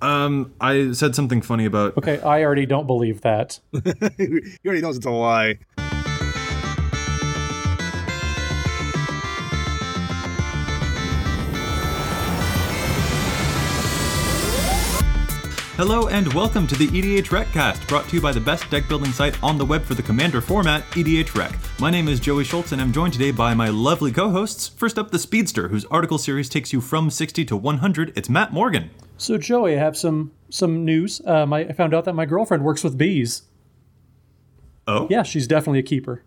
I said something funny about... Okay, I already don't believe that. He already knows it's a lie. Hello and welcome to the EDH Recast, brought to you by the best deck building site on the web for the Commander format, EDH Rec. My name is Joey Schultz and I'm joined today by my lovely co-hosts. First up, the Speedster, whose article series takes you from 60 to 100. It's Matt Morgan. So Joey, I have some news. I found out that my girlfriend works with bees. Oh? Yeah, she's definitely a keeper.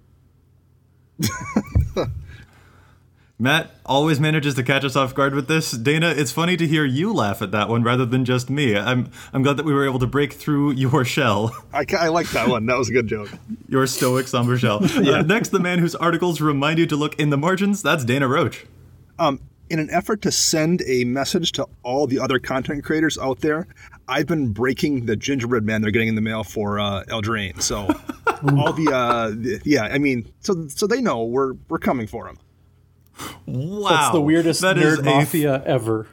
Matt always manages to catch us off guard with this. Dana, it's funny to hear you laugh at that one rather than just me. I'm glad that we were able to break through your shell. I like that one. That was a good joke. Your stoic, somber shell. Yeah. Next, the man whose articles remind you to look in the margins. That's Dana Roach. In an effort to send a message to all the other content creators out there, I've been breaking the gingerbread man they're getting in the mail for Eldraine. So all so they know we're coming for them. Wow. That's the weirdest nerd mafia ever.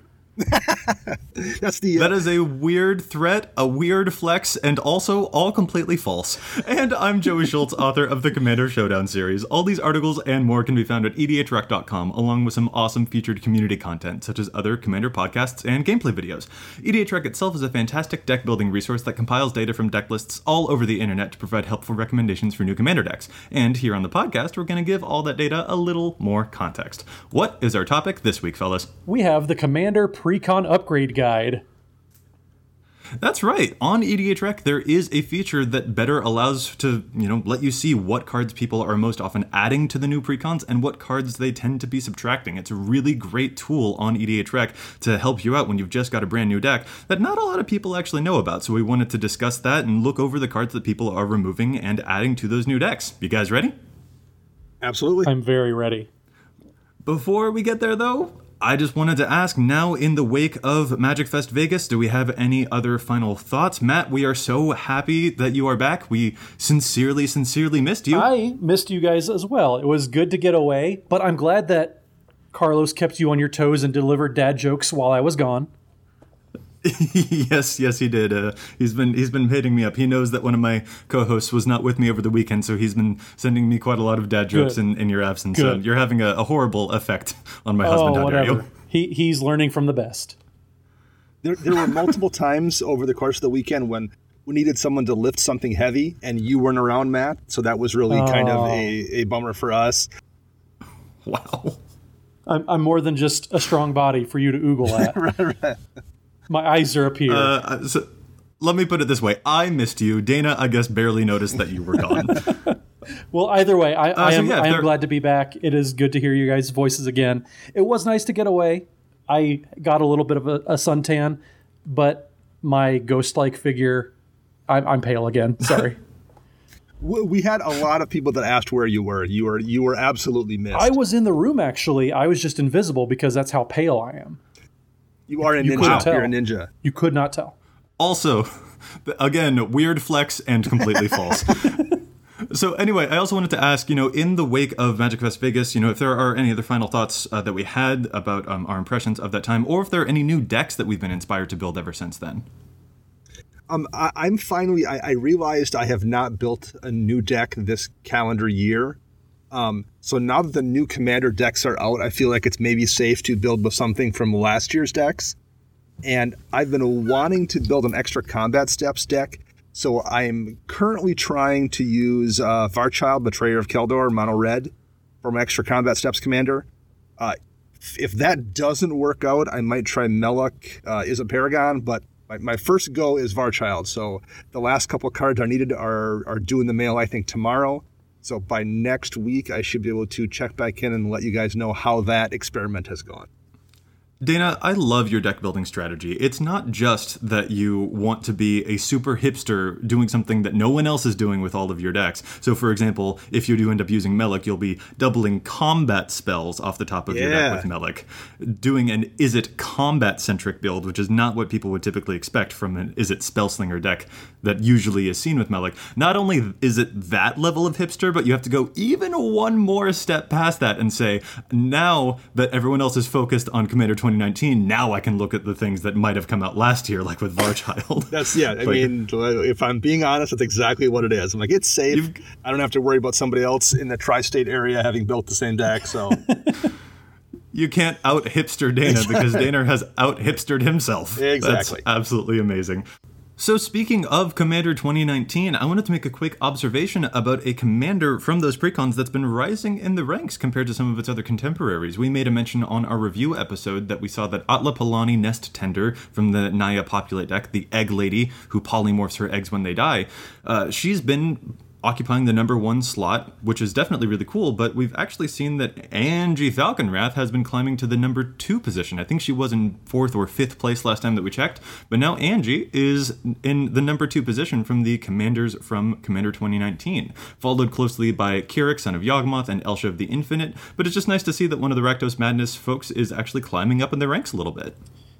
That is a weird threat, a weird flex, and also all completely false. And I'm Joey Schultz, author of the Commander Showdown series. All these articles and more can be found at edhrec.com, along with some awesome featured community content, such as other Commander podcasts and gameplay videos. EDH itself is a fantastic deck building resource that compiles data from deck lists all over the internet to provide helpful recommendations for new Commander decks. And here on the podcast, we're going to give all that data a little more context. What is our topic this week, fellas? We have the Commander Precon Upgrade Guide. That's right. On EDH Rec, there is a feature that better allows to, let you see what cards people are most often adding to the new precons and what cards they tend to be subtracting. It's a really great tool on EDH Rec to help you out when you've just got a brand new deck that not a lot of people actually know about. So we wanted to discuss that and look over the cards that people are removing and adding to those new decks. You guys ready? Absolutely. I'm very ready. Before we get there, though, I just wanted to ask, now in the wake of Magic Fest Vegas, do we have any other final thoughts? Matt, we are so happy that you are back. We sincerely missed you. I missed you guys as well. It was good to get away, but I'm glad that Carlos kept you on your toes and delivered dad jokes while I was gone. Yes, he did. He's been hitting me up. He knows that one of my co-hosts was not with me over the weekend, so he's been sending me quite a lot of dad jokes in your absence. So you're having a horrible effect on my husband. How dare you? He's learning from the best. There were multiple times over the course of the weekend when we needed someone to lift something heavy, and you weren't around, Matt. So that was really kind of a bummer for us. Wow. I'm more than just a strong body for you to oogle at. Right. My eyes are up here. So let me put it this way. I missed you. Dana, I guess, barely noticed that you were gone. Well, either way, I am glad to be back. It is good to hear you guys' voices again. It was nice to get away. I got a little bit of a suntan, but my ghost-like figure, I'm pale again. Sorry. We had a lot of people that asked where you were. You were absolutely missed. I was in the room, actually. I was just invisible because that's how pale I am. You are a ninja. You're a ninja. You could not tell. Also, again, weird flex and completely false. So anyway, I also wanted to ask, in the wake of Magic Fest Vegas, if there are any other final thoughts that we had about our impressions of that time, or if there are any new decks that we've been inspired to build ever since then. I'm finally, I realized I have not built a new deck this calendar year. So now that the new Commander decks are out, I feel like it's maybe safe to build with something from last year's decks. And I've been wanting to build an extra Combat Steps deck. So I'm currently trying to use Varchild, Betrayer of Keldor, Mono Red, for my extra Combat Steps Commander. If that doesn't work out, I might try Melek, Izzet Paragon, but my first go is Varchild. So the last couple cards I needed are due in the mail, I think, tomorrow. So by next week, I should be able to check back in and let you guys know how that experiment has gone. Dana, I love your deck building strategy. It's not just that you want to be a super hipster doing something that no one else is doing with all of your decks. So for example, if you do end up using Melek, you'll be doubling combat spells off the top of your deck with Melek. Doing an Izzet combat-centric build, which is not what people would typically expect from an Izzet Spellslinger deck that usually is seen with Melek. Not only is it that level of hipster, but you have to go even one more step past that and say, now that everyone else is focused on Commander 20 2019, now I can look at the things that might have come out last year, like with Varchild. I mean, if I'm being honest, that's exactly what it is. I'm like, it's safe. I don't have to worry about somebody else in the tri-state area having built the same deck, so... You can't out-hipster Dana because Dana has out-hipstered himself. Exactly. That's absolutely amazing. So speaking of Commander 2019, I wanted to make a quick observation about a commander from those precons that's been rising in the ranks compared to some of its other contemporaries. We made a mention on our review episode that we saw that Atla Palani Nest Tender from the Naya Populate deck, the Egg Lady who polymorphs her eggs when they die, she's been occupying the number 1 slot, which is definitely really cool, but we've actually seen that Angie Falconwrath has been climbing to the number 2 position. I think she was in 4th or 5th place last time that we checked, but now Angie is in the number 2 position from the commanders from Commander 2019, followed closely by Kyrix, Son of Yawgmoth, and Elsha of the Infinite, but it's just nice to see that one of the Rakdos Madness folks is actually climbing up in the ranks a little bit.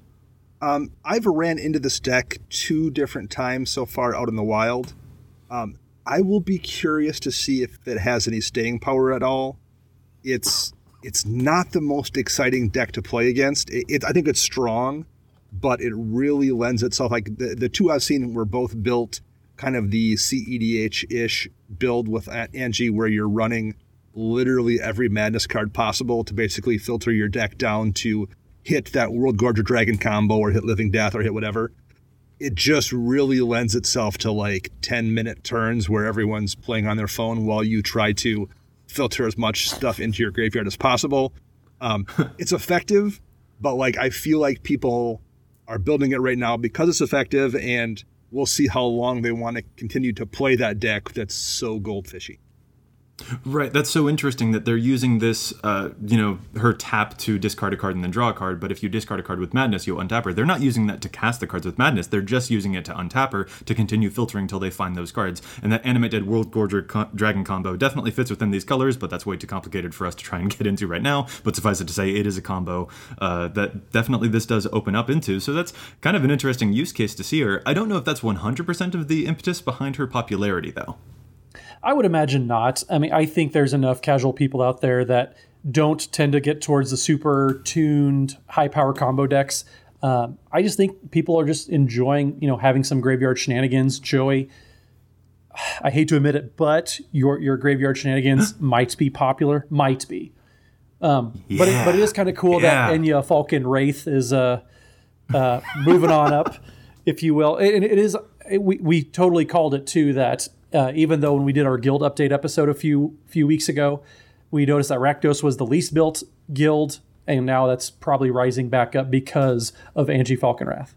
I've ran into this deck 2 different times so far out in the wild. I will be curious to see if it has any staying power at all. It's not the most exciting deck to play against. I think it's strong, but it really lends itself, like the 2 I've seen were both built kind of the CEDH-ish build with Angie, where you're running literally every Madness card possible to basically filter your deck down to hit that World Gorger Dragon combo or hit Living Death or hit whatever. It just really lends itself to like 10-minute turns where everyone's playing on their phone while you try to filter as much stuff into your graveyard as possible. It's effective, but like I feel like people are building it right now because it's effective, and we'll see how long they want to continue to play that deck that's so goldfishy. Right, that's so interesting that they're using this, her tap to discard a card and then draw a card, but if you discard a card with Madness, you'll untap her. They're not using that to cast the cards with Madness, they're just using it to untap her to continue filtering until they find those cards. And that Animated World Gorger Dragon combo definitely fits within these colors, but that's way too complicated for us to try and get into right now. But suffice it to say, it is a combo that definitely this does open up into, so that's kind of an interesting use case to see her. I don't know if that's 100% of the impetus behind her popularity, though. I would imagine not. I mean, I think there's enough casual people out there that don't tend to get towards the super tuned high power combo decks. I just think people are just enjoying, having some graveyard shenanigans. Joey, I hate to admit it, but your graveyard shenanigans might be popular. Might be. But it is kind of cool that Enya Falcon Wraith is moving on up, if you will. And it is, we totally called it too, that even though when we did our guild update episode a few weeks ago, we noticed that Rakdos was the least built guild, and now that's probably rising back up because of Angie Falconwrath.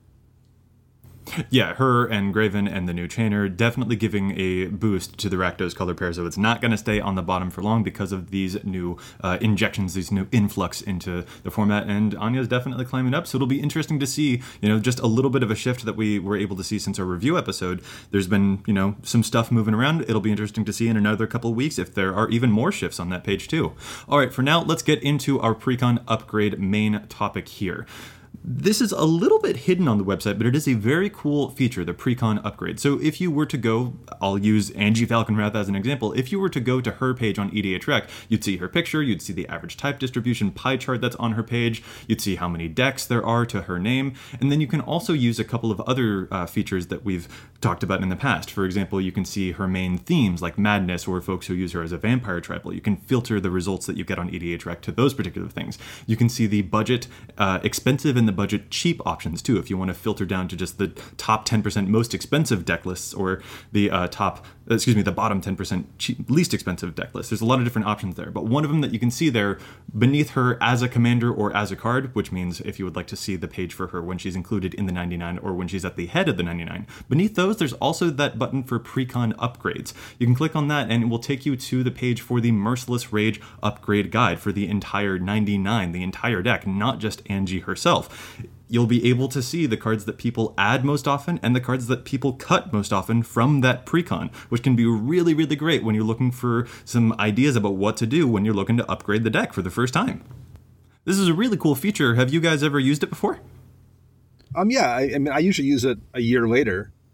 Yeah, her and Graven and the new Chainer definitely giving a boost to the Rakdos color pair, so it's not going to stay on the bottom for long because of these new injections, these new influx into the format, and Anya's definitely climbing up, so it'll be interesting to see, just a little bit of a shift that we were able to see since our review episode. There's been, some stuff moving around. It'll be interesting to see in another couple of weeks if there are even more shifts on that page too. All right, for now, let's get into our Precon upgrade main topic here. This is a little bit hidden on the website, but it is a very cool feature, the Precon upgrade. So if you were to go, I'll use Angie Falconwrath as an example, if you were to go to her page on EDH Rec, you'd see her picture, you'd see the average type distribution pie chart that's on her page, you'd see how many decks there are to her name, and then you can also use a couple of other features that we've talked about in the past. For example, you can see her main themes like Madness, or folks who use her as a vampire tribal. You can filter the results that you get on EDH Rec to those particular things. You can see the budget expensive and the budget cheap options too, if you want to filter down to just the top 10% most expensive deck lists, or the the bottom 10% least expensive deck lists. There's a lot of different options there, but one of them that you can see there beneath her as a commander or as a card, which means if you would like to see the page for her when she's included in the 99 or when she's at the head of the 99, beneath those there's also that button for Precon upgrades. You can click on that and it will take you to the page for the Merciless Rage upgrade guide for the entire 99, the entire deck, not just Angie herself. You'll be able to see the cards that people add most often and the cards that people cut most often from that Precon, which can be really, really great when you're looking for some ideas about what to do when you're looking to upgrade the deck for the first time. This is a really cool feature. Have you guys ever used it before? Yeah, I mean, I usually use it a year later.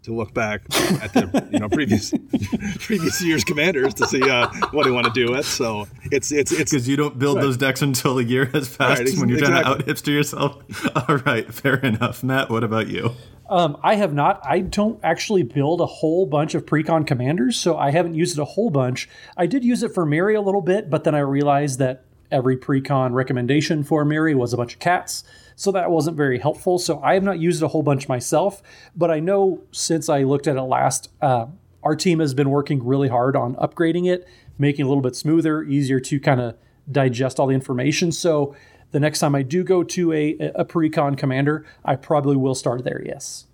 to look back at the previous year's commanders to see what I want to do with. So it's because you don't build those decks until a year has passed when you're trying to out hipster yourself. All right, fair enough. Matt, what about you? I have not. I don't actually build a whole bunch of precon commanders, so I haven't used it a whole bunch. I did use it for Mary a little bit, but then I realized that every precon recommendation for Mary was a bunch of cats, so that wasn't very helpful. So I have not used it a whole bunch myself, but I know since I looked at it last, our team has been working really hard on upgrading it, making it a little bit smoother, easier to kind of digest all the information. So the next time I do go to a precon commander, I probably will start there, yes.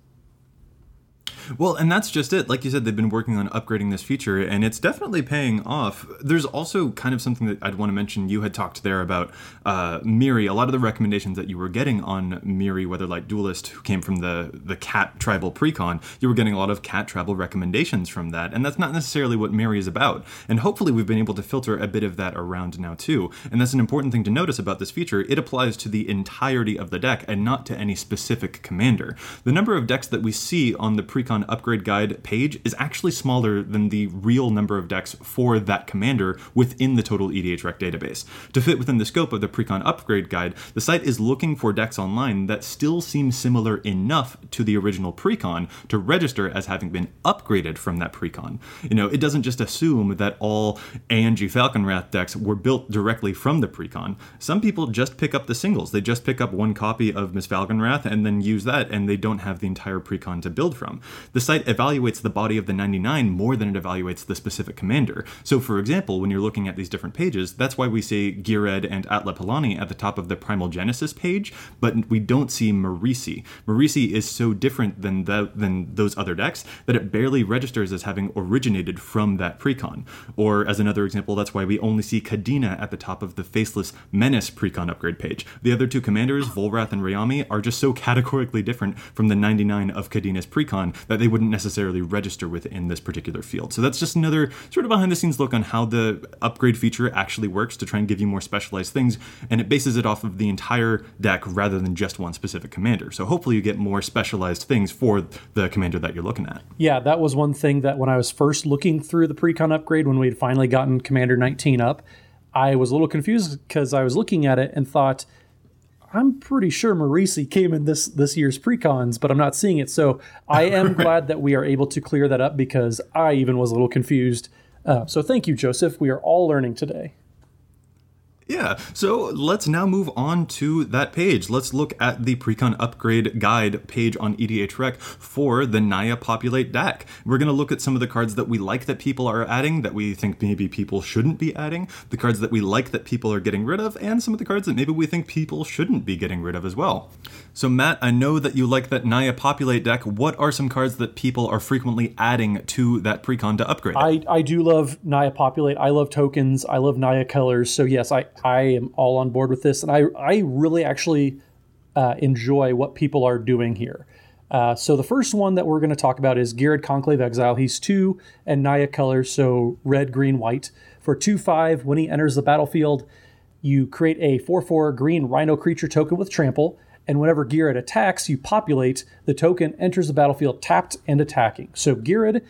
Well, and that's just it. Like you said, they've been working on upgrading this feature, and it's definitely paying off. There's also kind of something that I'd want to mention. You had talked there about Miri. A lot of the recommendations that you were getting on Miri, Weatherlight Duelist, who came from the cat tribal precon, you were getting a lot of cat tribal recommendations from that, and that's not necessarily what Miri is about. And hopefully we've been able to filter a bit of that around now too. And that's an important thing to notice about this feature. It applies to the entirety of the deck and not to any specific commander. The number of decks that we see on the precon upgrade guide page is actually smaller than the real number of decks for that commander within the total EDHREC database. To fit within the scope of the precon upgrade guide, the site is looking for decks online that still seem similar enough to the original precon to register as having been upgraded from that precon. It doesn't just assume that all ANG Falconwrath decks were built directly from the precon. Some people just pick up the singles. They just pick up one copy of Miss Falconwrath and then use that, and they don't have the entire precon to build from. The site evaluates the body of the 99 more than it evaluates the specific commander. So for example, when you're looking at these different pages, that's why we say Gired and Atla Palani at the top of the Primal Genesis page, but we don't see Marisi. Marisi is so different than those other decks that it barely registers as having originated from that precon. Or as another example, that's why we only see Kadena at the top of the Faceless Menace precon upgrade page. The other two commanders, Volrath and Rayami, are just so categorically different from the 99 of Kadena's precon that they wouldn't necessarily register within this particular field. So that's just another sort of behind the scenes look on how the upgrade feature actually works to try and give you more specialized things, and it bases it off of the entire deck rather than just one specific commander. So hopefully you get more specialized things for the commander that you're looking at. Yeah, that was one thing that when I was first looking through the precon upgrade, when we had finally gotten Commander 19 up, I was a little confused because I was looking at it and thought, I'm pretty sure Marisi came in this year's precons, but I'm not seeing it. So I am glad that we are able to clear that up because I even was a little confused. So thank you, Joseph. We are all learning today. Yeah, so let's now move on to that page. Let's look at the Precon Upgrade Guide page on EDHREC for the Naya Populate deck. We're going to look at some of the cards that we like that people are adding, that we think maybe people shouldn't be adding, the cards that we like that people are getting rid of, and some of the cards that maybe we think people shouldn't be getting rid of as well. So Matt, I know that you like that Naya Populate deck. What are some cards that people are frequently adding to that Precon to upgrade it? I do love Naya Populate. I love tokens. I love Naya colors. So yes, I am all on board with this. And I really actually enjoy what people are doing here. So the first one that we're going to talk about is Gired Conclave Exile. He's 2 and Naya colors, so red, green, white. For 2/5, when he enters the battlefield, you create a 4/4 green rhino creature token with trample. And whenever Gired attacks, you populate. The token enters the battlefield tapped and attacking. So Gired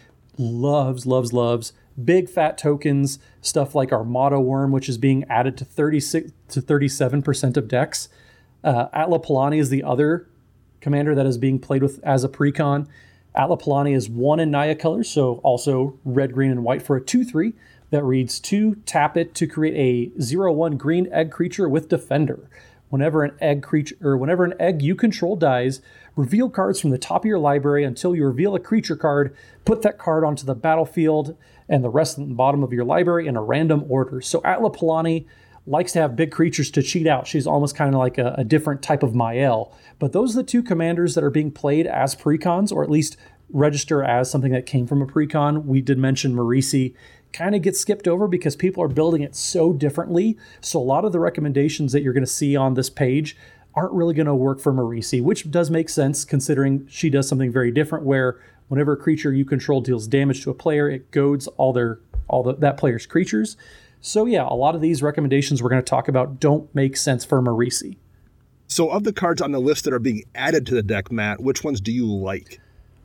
loves big fat tokens, stuff like Armada Worm, which is being added to 36 to 37% of decks. Atla Palani is the other commander that is being played with as a precon. Atla Palani is 1 in Naya colors, so also red, green, and white for a 2/3 that reads 2, tap it to create a 0/1 green egg creature with Defender. Whenever an egg you control dies, reveal cards from the top of your library until you reveal a creature card. Put that card onto the battlefield and the rest at the bottom of your library in a random order. So Atla Palani likes to have big creatures to cheat out. She's almost kind of like a different type of Mael. But those are the two commanders that are being played as precons, or at least register as something that came from a precon. We did mention Marisi kind of gets skipped over because people are building it so differently. So a lot of the recommendations that you're going to see on this page aren't really going to work for Marisi, which does make sense considering she does something very different where whenever a creature you control deals damage to a player, it goads that player's creatures. So yeah, a lot of these recommendations we're going to talk about don't make sense for Marisi. So of the cards on the list that are being added to the deck, Matt, which ones do you like?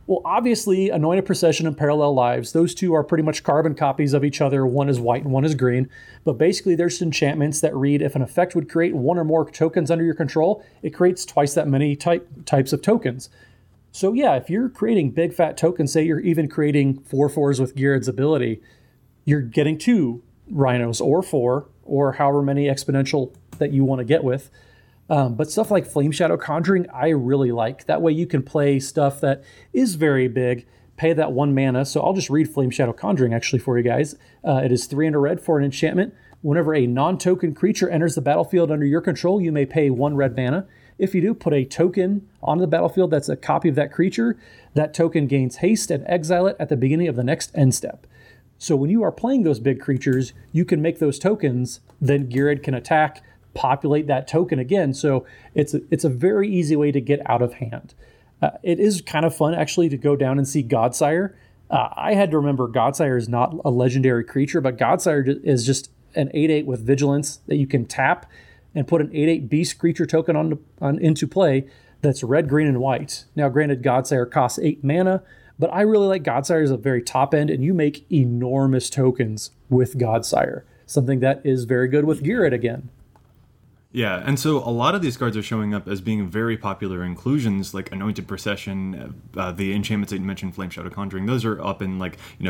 Well, obviously, Anointed Procession and Parallel Lives, those two are pretty much carbon copies of each other. One is white and one is green. But basically, there's enchantments that read, if an effect would create one or more tokens under your control, it creates twice that many types of tokens. So yeah, if you're creating big fat tokens, say you're even creating 4/4s with Gyrod's ability, you're getting 2 Rhinos or 4, or however many exponential that you want to get with. But stuff like Flame Shadow Conjuring, I really like. That way you can play stuff that is very big, pay that 1 mana. So I'll just read Flame Shadow Conjuring actually for you guys. It is 3 and a red for an enchantment. Whenever a non-token creature enters the battlefield under your control, you may pay 1 red mana. If you do, put a token on the battlefield that's a copy of that creature. That token gains haste and exile it at the beginning of the next end step. So when you are playing those big creatures, you can make those tokens, then Girod can attack, populate that token again. So it's a very easy way to get out of hand. It is kind of fun actually to go down and see Godsire. I had to remember Godsire is not a legendary creature, but Godsire is just an 8/8 with vigilance that you can tap and put an 8/8 beast creature token into play that's red, green, and white. Now granted, Godsire costs 8 mana, but I really like Godsire as a very top end, and you make enormous tokens with Godsire. Something that is very good with Girod again. Yeah, and so a lot of these cards are showing up as being very popular inclusions, like Anointed Procession, the enchantments that you mentioned, Flame Shadow Conjuring. Those are up in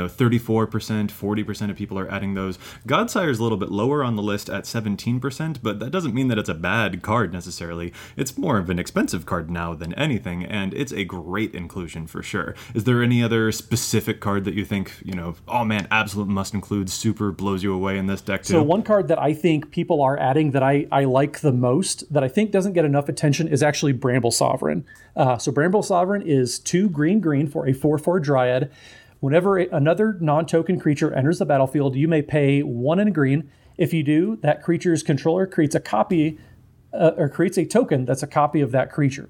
34%, 40% of people are adding those. Godsire is a little bit lower on the list at 17%, but that doesn't mean that it's a bad card necessarily. It's more of an expensive card now than anything, and it's a great inclusion for sure. Is there any other specific card that you think, oh man, absolute must include, super blows you away in this deck too? So one card that I think people are adding that I like the most, that I think doesn't get enough attention, is actually Bramble Sovereign. So Bramble Sovereign is 2 green for a 4/4 Dryad. Whenever another non-token creature enters the battlefield, you may pay 1 and a green. If you do, that creature's controller creates a copy or creates a token that's a copy of that creature.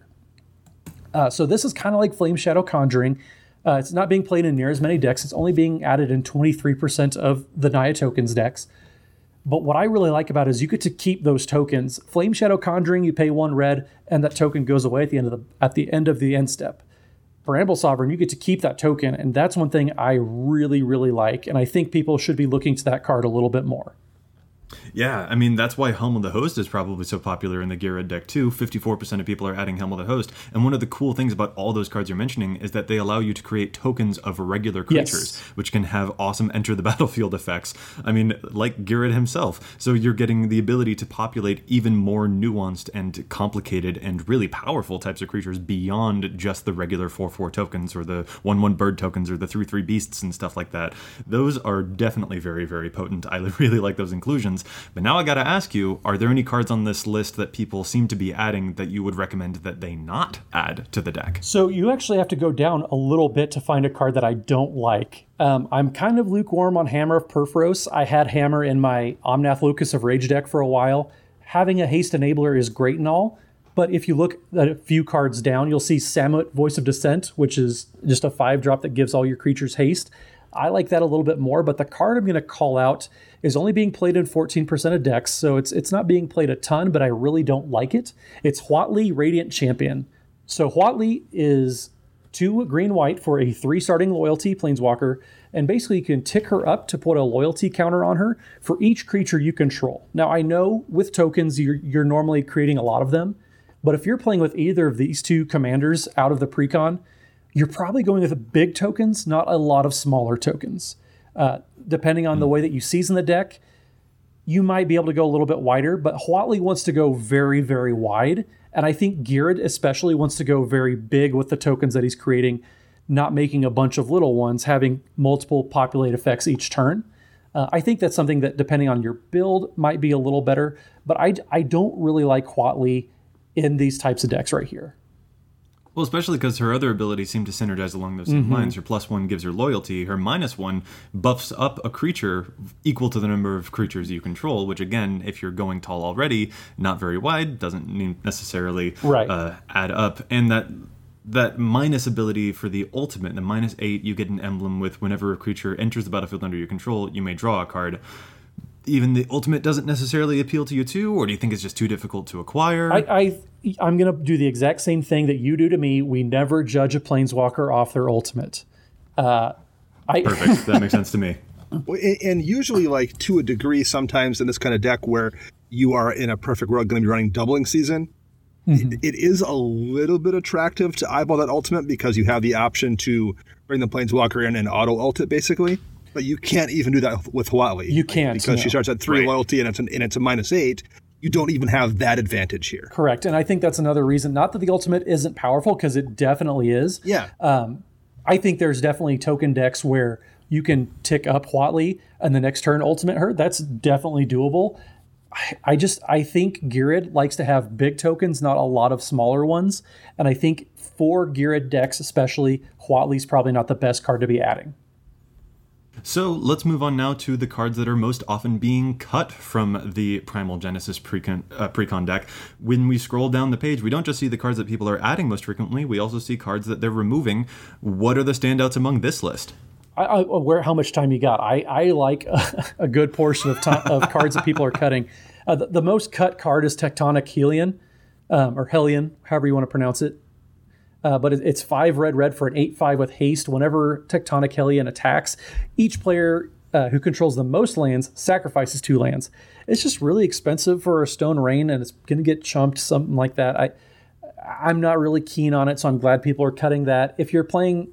So this is kind of like Flame Shadow Conjuring. It's not being played in near as many decks. It's only being added in 23% of the Naya Tokens decks. But what I really like about it is you get to keep those tokens. Flame Shadow Conjuring, you pay 1 red, and that token goes away at the end of the end step. Bramble Sovereign, you get to keep that token, and that's one thing I really, really like, and I think people should be looking to that card a little bit more. Yeah, I mean, that's why Helm of the Host is probably so popular in the Girod deck too. 54% of people are adding Helm of the Host. And one of the cool things about all those cards you're mentioning is that they allow you to create tokens of regular creatures, which can have awesome enter the battlefield effects. I mean, like Girod himself. So you're getting the ability to populate even more nuanced and complicated and really powerful types of creatures beyond just the regular 4/4 tokens or the 1/1 bird tokens or the 3/3 beasts and stuff like that. Those are definitely very, very potent. I really like those inclusions. But now I gotta ask you, are there any cards on this list that people seem to be adding that you would recommend that they not add to the deck? So you actually have to go down a little bit to find a card that I don't like. I'm kind of lukewarm on Hammer of Purphoros. I had Hammer in my Omnath Locus of Rage deck for a while. Having a haste enabler is great and all, but if you look at a few cards down, you'll see Samut, Voice of Dissent, which is just a 5-drop that gives all your creatures haste. I like that a little bit more, but the card I'm going to call out is only being played in 14% of decks, so it's not being played a ton, but I really don't like it. It's Huatli, Radiant Champion. So Huatli is 2 green-white for a 3 starting loyalty planeswalker, and basically you can tick her up to put a loyalty counter on her for each creature you control. Now I know with tokens you're normally creating a lot of them, but if you're playing with either of these 2 commanders out of the precon, you're probably going with big tokens, not a lot of smaller tokens. Depending on the way that you season the deck, you might be able to go a little bit wider, but Huatli wants to go very, very wide. And I think Girod especially wants to go very big with the tokens that he's creating, not making a bunch of little ones, having multiple populate effects each turn. I think that's something that, depending on your build, might be a little better, but I don't really like Huatli in these types of decks right here. Well, especially because her other abilities seem to synergize along those same lines. Her +1 gives her loyalty. Her -1 buffs up a creature equal to the number of creatures you control, which again, if you're going tall already, not very wide, doesn't necessarily add up. And that minus ability for the ultimate, the -8, you get an emblem with whenever a creature enters the battlefield under your control, you may draw a card. even the ultimate doesn't necessarily appeal to you too, or do you think it's just too difficult to acquire? I'm going to do the exact same thing that you do to me. We never judge a Planeswalker off their ultimate. Perfect. That makes sense to me. And usually, like, to a degree, sometimes in this kind of deck where you are in a perfect world going to be running doubling season, it is a little bit attractive to eyeball that ultimate because you have the option to bring the Planeswalker in and auto ult it, basically. But you can't even do that with Huatli. You can't. Because she starts at 3 loyalty and it's a -8. You don't even have that advantage here. Correct. And I think that's another reason. Not that the ultimate isn't powerful, because it definitely is. Yeah. I think there's definitely token decks where you can tick up Huatli and the next turn ultimate her. That's definitely doable. I think Giryd likes to have big tokens, not a lot of smaller ones. And I think for Giryd decks especially, Huatli's probably not the best card to be adding. So let's move on now to the cards that are most often being cut from the Primal Genesis Precon deck. When we scroll down the page, we don't just see the cards that people are adding most frequently, we also see cards that they're removing. What are the standouts among this list? How much time you got? I like a good portion of cards that people are cutting. The most cut card is Tectonic Hellion, or Hellion, however you want to pronounce it. But it's 5 red for an 8/5 with haste. Whenever Tectonic Hellion attacks, each player who controls the most lands sacrifices 2 lands. It's just really expensive for a Stone Rain, and it's going to get chumped, something like that. I'm not really keen on it, so I'm glad people are cutting that. If you're playing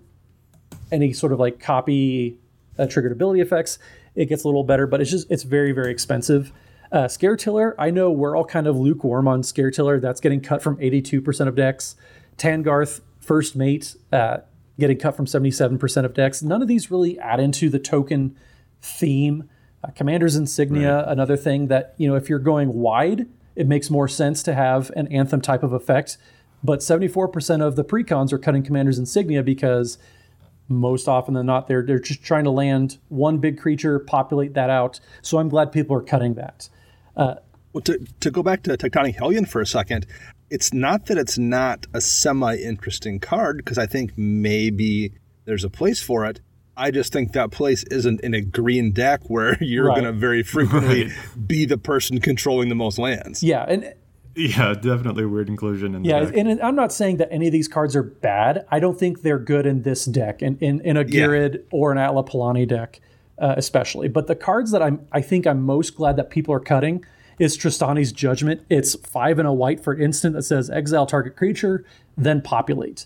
any sort of like copy triggered ability effects, it gets a little better, but it's very, very expensive. Scare Tiller, I know we're all kind of lukewarm on Scare Tiller. That's getting cut from 82% of decks. Tangarth, First Mate, getting cut from 77% of decks. None of these really add into the token theme. Commander's Insignia, another thing that, if you're going wide, it makes more sense to have an Anthem type of effect. But 74% of the precons are cutting Commander's Insignia because most often than not, they're just trying to land one big creature, populate that out. So I'm glad people are cutting that. Well, to go back to Tectonic Hellion for a second, it's not that it's not a semi-interesting card, because I think maybe there's a place for it. I just think that place isn't in a green deck where you're going to very frequently be the person controlling the most lands. Yeah, and definitely weird inclusion in the deck. And I'm not saying that any of these cards are bad. I don't think they're good in this deck, in a Giryd or an Atla Palani deck especially. But the cards that I think I'm most glad that people are cutting is Tristani's Judgment. It's 5 and a white for an instant that says exile target creature, then populate.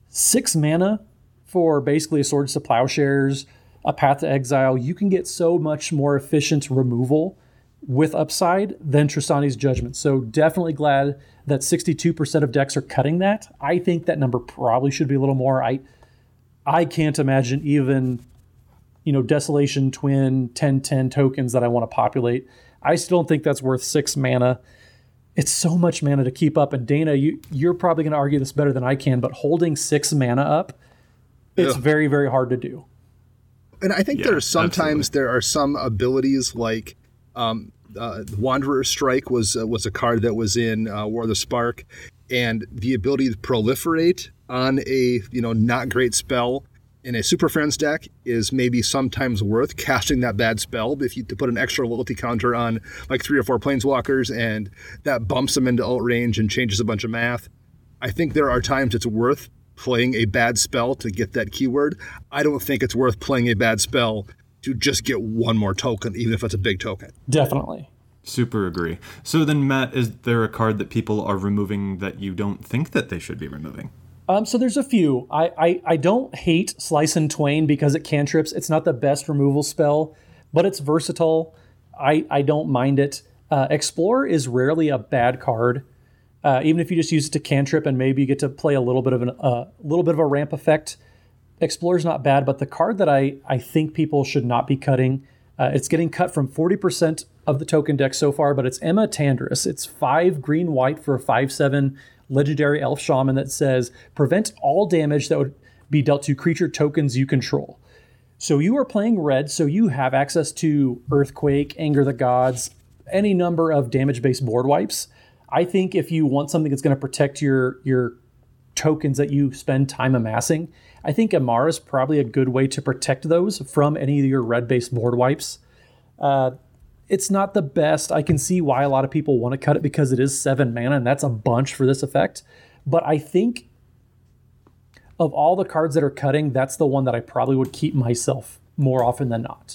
6 mana for basically a Swords to Plowshares, a Path to Exile. You can get so much more efficient removal with upside than Tristani's Judgment. So definitely glad that 62% of decks are cutting that. I think that number probably should be a little more. I can't imagine even, Desolation Twin 10/10 tokens that I want to populate. I still don't think that's worth 6 mana. It's so much mana to keep up. And Dana, you're probably going to argue this better than I can, but holding 6 mana up, it's very, very hard to do. And I think there are some abilities like Wanderer's Strike was a card that was in War of the Spark, and the ability to proliferate on a not great spell in a Super Friends deck is maybe sometimes worth casting that bad spell. If you to put an extra loyalty counter on like 3 or 4 Planeswalkers, and that bumps them into ult range and changes a bunch of math. I think there are times it's worth playing a bad spell to get that keyword. I don't think it's worth playing a bad spell to just get one more token, even if it's a big token. Definitely. Super agree. So then, Matt, is there a card that people are removing that you don't think that they should be removing? So there's a few. I don't hate Slice and Twain because it cantrips. It's not the best removal spell, but it's versatile. I don't mind it. Explorer is rarely a bad card. Even if you just use it to cantrip and maybe you get to play a little bit of a ramp effect. Explorer's not bad, but the card that I think people should not be cutting, it's getting cut from 40% of the token deck so far, but it's Emma Tandris. It's 5 green-white for a 5/7 legendary elf shaman that says, prevent all damage that would be dealt to creature tokens you control. So you are playing red, so you have access to Earthquake, Anger the Gods, any number of damage-based board wipes. I think if you want something that's going to protect your tokens that you spend time amassing, I think Amara is probably a good way to protect those from any of your red-based board wipes. It's not the best. I can see why a lot of people want to cut it because it is 7 mana, and that's a bunch for this effect. But I think of all the cards that are cutting, that's the one that I probably would keep myself more often than not.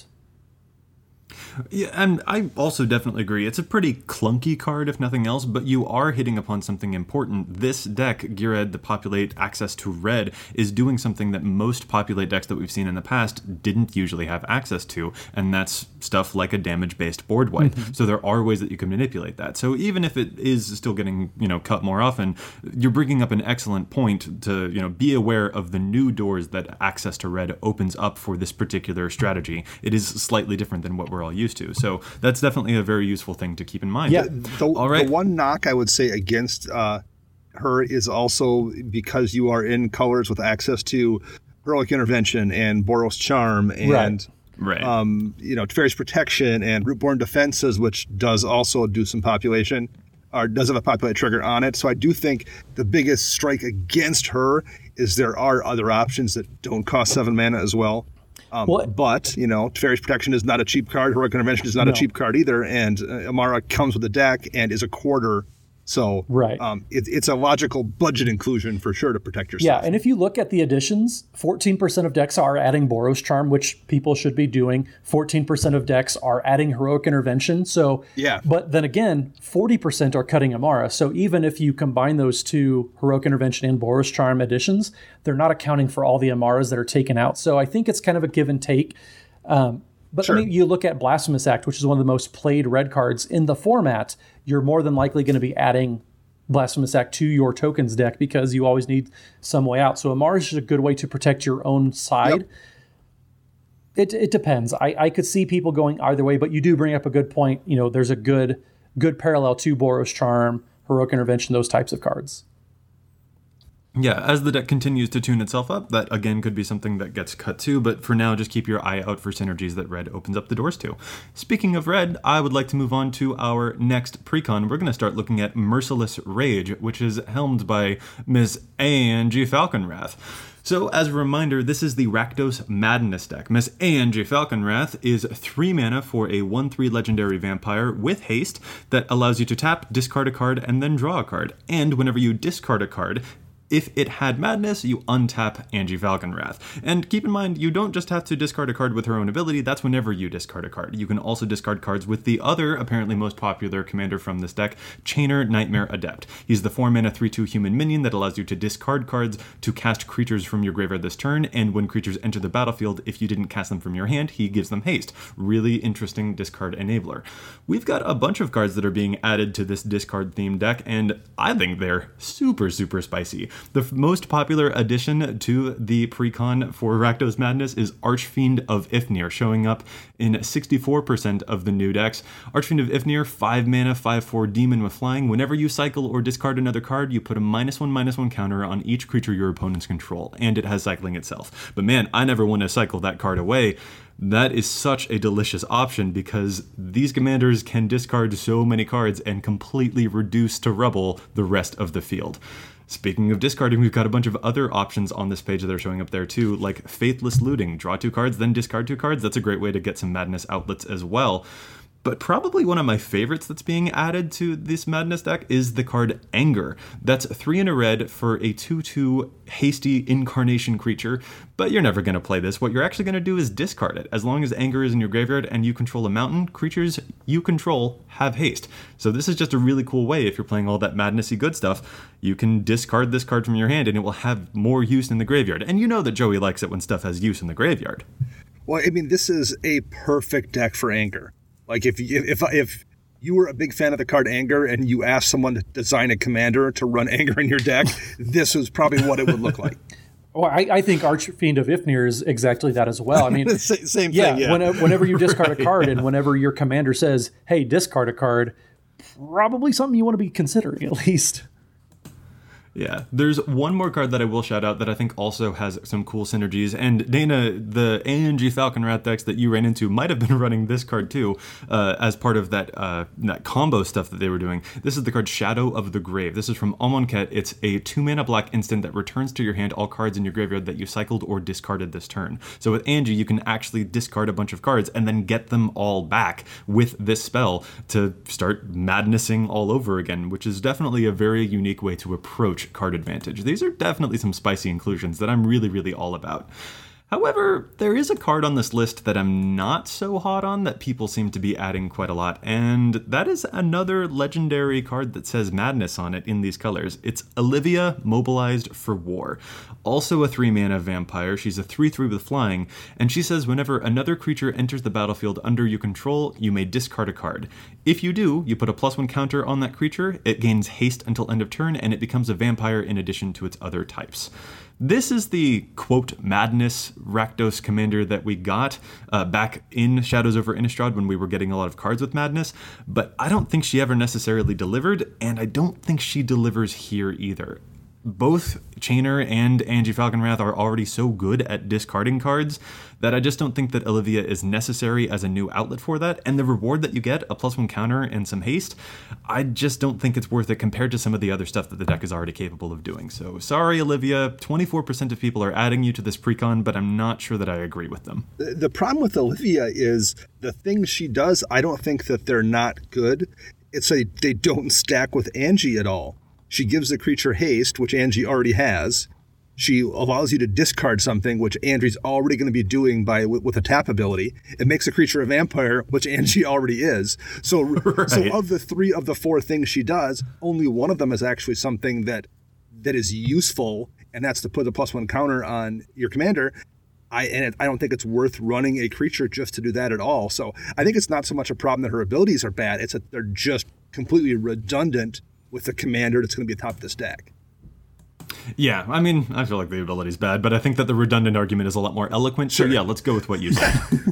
Yeah, and I also definitely agree. It's a pretty clunky card, if nothing else, but you are hitting upon something important. This deck, Gearhead, the Populate access to red, is doing something that most Populate decks that we've seen in the past didn't usually have access to, and that's stuff like a damage-based board wipe. Mm-hmm. So there are ways that you can manipulate that. So even if it is still getting, cut more often, you're bringing up an excellent point to, be aware of the new doors that access to red opens up for this particular strategy. It is slightly different than what we're all used to. So that's definitely a very useful thing to keep in mind. Yeah, all right. The one knock I would say against her is also because you are in colors with access to Heroic Intervention and Boros Charm and right. Teferi's Protection and Rootborn Defenses, which does also do some population, or does have a populate trigger on it. So I do think the biggest strike against her is there are other options that don't cost 7 mana as well. But, Teferi's Protection is not a cheap card. Heroic Intervention is not a cheap card either. And Amara comes with a deck and is a quarter. So it's a logical budget inclusion for sure to protect yourself. Yeah, and if you look at the additions, 14% of decks are adding Boros Charm, which people should be doing. 14% of decks are adding Heroic Intervention. So, but then again, 40% are cutting Amara. So even if you combine those two, Heroic Intervention and Boros Charm additions, they're not accounting for all the Amaras that are taken out. So I think it's kind of a give and take. But sure. I mean, you look at Blasphemous Act, which is one of the most played red cards in the format, you're more than likely going to be adding Blasphemous Act to your tokens deck because you always need some way out. So Amara is a good way to protect your own side. Yep. It depends. I could see people going either way, but you do bring up a good point. There's a good parallel to Boros Charm, Heroic Intervention, those types of cards. Yeah, as the deck continues to tune itself up, that again could be something that gets cut too, but for now, just keep your eye out for synergies that red opens up the doors to. Speaking of red, I would like to move on to our next precon. We're going to start looking at Merciless Rage, which is helmed by Miss Angie Falconwrath. So, as a reminder, this is the Rakdos Madness deck. Miss Angie Falconwrath is 3 mana for a 1/3 legendary vampire with haste that allows you to tap, discard a card, and then draw a card. And whenever you discard a card, if it had Madness, you untap Angie Falconwrath. And keep in mind, you don't just have to discard a card with her own ability, that's whenever you discard a card. You can also discard cards with the other, apparently most popular commander from this deck, Chainer Nightmare Adept. He's the 4 mana 3/2 human minion that allows you to discard cards to cast creatures from your graveyard this turn, and when creatures enter the battlefield, if you didn't cast them from your hand, he gives them haste. Really interesting discard enabler. We've got a bunch of cards that are being added to this discard-themed deck, and I think they're super, super spicy. The most popular addition to the precon for Rakdos Madness is Archfiend of Ifnir, showing up in 64% of the new decks. Archfiend of Ifnir, 5 mana, 5/4 demon with flying. Whenever you cycle or discard another card, you put a -1/-1 counter on each creature your opponents control, and it has cycling itself. But man, I never want to cycle that card away. That is such a delicious option because these commanders can discard so many cards and completely reduce to rubble the rest of the field. Speaking of discarding, we've got a bunch of other options on this page that are showing up there too, like Faithless Looting. Draw 2 cards, then discard 2 cards. That's a great way to get some Madness outlets as well. But probably one of my favorites that's being added to this Madness deck is the card Anger. That's 3 in a red for a 2/2 hasty incarnation creature, but you're never going to play this. What you're actually going to do is discard it. As long as Anger is in your graveyard and you control a mountain, creatures you control have haste. So this is just a really cool way, if you're playing all that madnessy good stuff, you can discard this card from your hand and it will have more use in the graveyard. And you know that Joey likes it when stuff has use in the graveyard. Well, I mean, this is a perfect deck for Anger. Like, if you were a big fan of the card Anger and you asked someone to design a commander to run Anger in your deck, this is probably what it would look like. Well, I think Archfiend of Ifnir is exactly that as well. I mean, same thing. Yeah. Whenever you discard a card and whenever your commander says, hey, discard a card, probably something you want to be considering at least. Yeah, there's one more card that I will shout out that I think also has some cool synergies. And Dana, the ANG Falcon Rat decks that you ran into might have been running this card too, as part of that combo stuff that they were doing. This is the card Shadow of the Grave. This is from Amonkhet. It's a 2-mana black instant that returns to your hand all cards in your graveyard that you cycled or discarded this turn. So with Angie, you can actually discard a bunch of cards and then get them all back with this spell to start madnessing all over again, which is definitely a very unique way to approach card advantage. These are definitely some spicy inclusions that I'm really, really all about. However, there is a card on this list that I'm not so hot on that people seem to be adding quite a lot, and that is another legendary card that says Madness on it in these colors. It's Olivia, Mobilized for War. Also a 3-mana vampire. She's a 3/3 with flying, and she says whenever another creature enters the battlefield under your control, you may discard a card. If you do, you put a +1 counter on that creature, it gains haste until end of turn, and it becomes a vampire in addition to its other types. This is the, quote, Madness Rakdos commander that we got back in Shadows over Innistrad when we were getting a lot of cards with Madness, but I don't think she ever necessarily delivered, and I don't think she delivers here either. Both Chainer and Angie Falconwrath are already so good at discarding cards that I just don't think that Olivia is necessary as a new outlet for that. And the reward that you get, a +1 counter and some haste, I just don't think it's worth it compared to some of the other stuff that the deck is already capable of doing. So sorry, Olivia, 24% of people are adding you to this precon, but I'm not sure that I agree with them. The problem with Olivia is the things she does, I don't think that they're not good. It's they don't stack with Angie at all. She gives the creature haste, which Angie already has. She allows you to discard something, which Angie's already going to be doing with a tap ability. It makes a creature a vampire, which Angie already is. So, right. So of the 4 things she does, only one of them is actually something that is useful, and that's to put a +1 counter on your commander. I don't think it's worth running a creature just to do that at all. So I think it's not so much a problem that her abilities are bad, it's that they're just completely redundant with the commander that's going to be atop this deck. Yeah, I mean, I feel like the ability's bad, but I think that the redundant argument is a lot more eloquent. Sure. So yeah, let's go with what you said.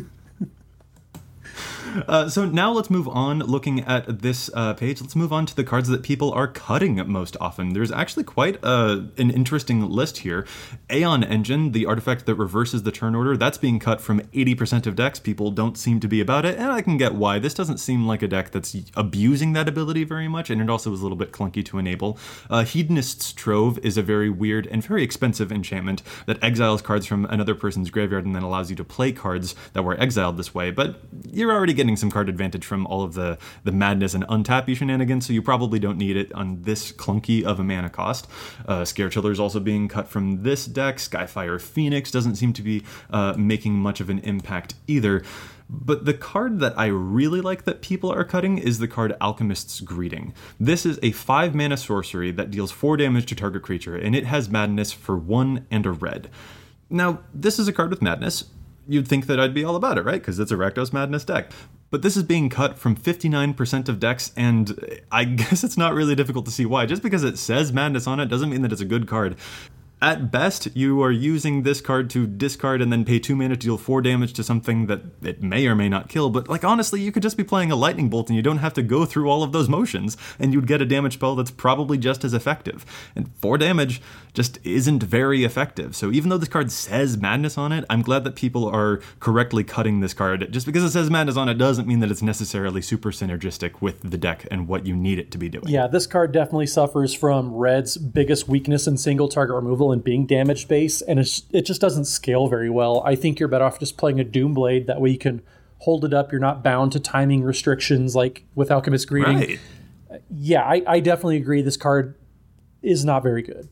So now let's move on. Looking at this page, let's move on to the cards that people are cutting most often. There's actually quite an interesting list here. Aeon Engine, the artifact that reverses the turn order, that's being cut from 80% of decks. People don't seem to be about it, and I can get why. This doesn't seem like a deck that's abusing that ability very much, and it also is a little bit clunky to enable. Hedonist's Trove is a very weird and very expensive enchantment that exiles cards from another person's graveyard and then allows you to play cards that were exiled this way, but you're already getting some card advantage from all of the madness and untap shenanigans, so you probably don't need it on this clunky of a mana cost. Scarechiller is also being cut from this deck. Skyfire Phoenix doesn't seem to be making much of an impact either. But the card that I really like that people are cutting is the card Alchemist's Greeting. This is a 5-mana sorcery that deals 4 damage to target creature, and it has Madness for 1 and a red. Now, this is a card with Madness. You'd think that I'd be all about it, right? Because it's a Rakdos Madness deck. But this is being cut from 59% of decks, and I guess it's not really difficult to see why. Just because it says Madness on it doesn't mean that it's a good card. At best, you are using this card to discard and then pay 2 mana to deal 4 damage to something that it may or may not kill, but like honestly, you could just be playing a Lightning Bolt and you don't have to go through all of those motions, and you'd get a damage spell that's probably just as effective. And 4 damage just isn't very effective. So even though this card says Madness on it, I'm glad that people are correctly cutting this card. Just because it says Madness on it doesn't mean that it's necessarily super synergistic with the deck and what you need it to be doing. Yeah, this card definitely suffers from Red's biggest weakness in single target removal and being damage based, and it just doesn't scale very well. I think you're better off just playing a Doomblade. That way you can hold it up. You're not bound to timing restrictions like with Alchemist's Greeting. Right. Yeah, I definitely agree. This card is not very good.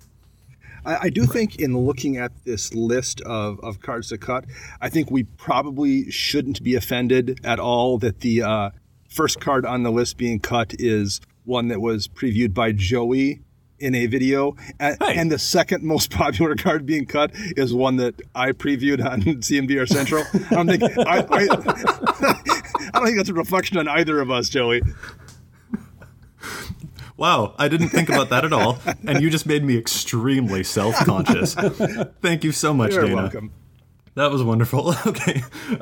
I do think in looking at this list of cards to cut, I think we probably shouldn't be offended at all that the first card on the list being cut is one that was previewed by Joey in a video. And the second most popular card being cut is one that I previewed on CMDR Central. I don't think that's a reflection on either of us, Joey. Wow, I didn't think about that at all, and you just made me extremely self-conscious. Thank you so much, You're Dana. Welcome. That was wonderful. Okay.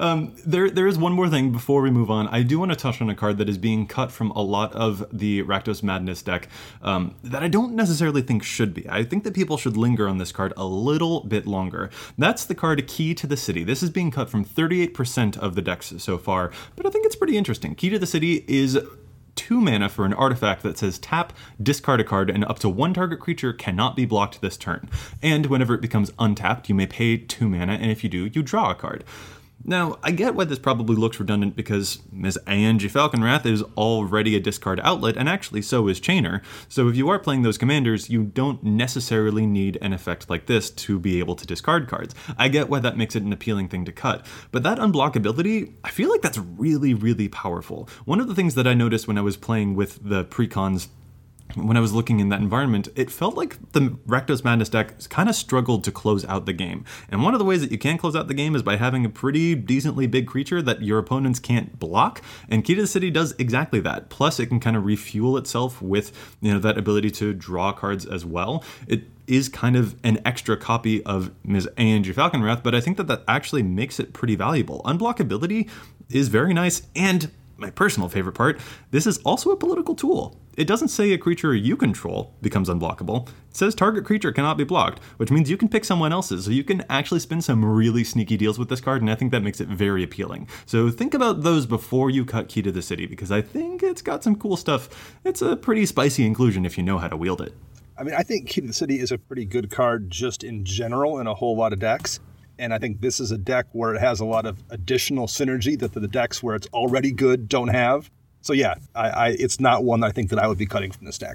There is one more thing before we move on. I do want to touch on a card that is being cut from a lot of the Rakdos Madness deck that I don't necessarily think should be. I think that people should linger on this card a little bit longer. That's the card Key to the City. This is being cut from 38% of the decks so far, but I think it's pretty interesting. Key to the City is 2 mana for an artifact that says tap, discard a card, and up to 1 target creature cannot be blocked this turn. And whenever it becomes untapped, you may pay 2 mana, and if you do, you draw a card. Now, I get why this probably looks redundant because Ms. Angie Falconwrath is already a discard outlet, and actually so is Chainer. So if you are playing those commanders, you don't necessarily need an effect like this to be able to discard cards. I get why that makes it an appealing thing to cut. But that unblockability, I feel like that's really, really powerful. One of the things that I noticed when I was playing with the precons, when I was looking in that environment, it felt like the Rakdos Madness deck kind of struggled to close out the game. And one of the ways that you can close out the game is by having a pretty decently big creature that your opponents can't block. And Key to the City does exactly that. Plus, it can kind of refuel itself with, that ability to draw cards as well. It is kind of an extra copy of Ms. Angie Falconwrath, but I think that actually makes it pretty valuable. Unblockability is very nice, and my personal favorite part, this is also a political tool. It doesn't say a creature you control becomes unblockable. It says target creature cannot be blocked, which means you can pick someone else's, so you can actually spin some really sneaky deals with this card, and I think that makes it very appealing. So think about those before you cut Key to the City, because I think it's got some cool stuff. It's a pretty spicy inclusion if you know how to wield it. I mean, I think Key to the City is a pretty good card just in general in a whole lot of decks. And I think this is a deck where it has a lot of additional synergy that the decks where it's already good don't have. So yeah, it's not one that I think that I would be cutting from this deck.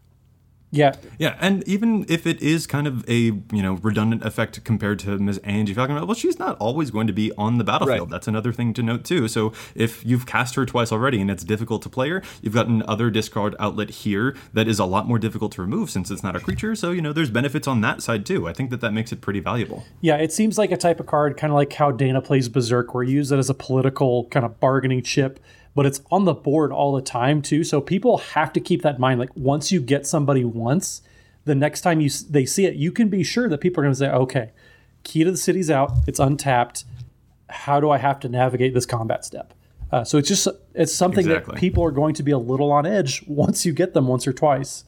Yeah. Yeah, and even if it is kind of a, redundant effect compared to Ms. Angie Falconwrath, well, she's not always going to be on the battlefield. Right. That's another thing to note, too. So if you've cast her twice already and it's difficult to play her, you've got another discard outlet here that is a lot more difficult to remove since it's not a creature. So, there's benefits on that side, too. I think that makes it pretty valuable. Yeah, it seems like a type of card, kind of like how Dana plays Berserk, where you use it as a political kind of bargaining chip, but it's on the board all the time, too. So people have to keep that in mind. Like, once you get somebody once, the next time they see it, you can be sure that people are going to say, okay, Key to the City's out, it's untapped. How do I have to navigate this combat step? So it's something that people are going to be a little on edge once you get them once or twice.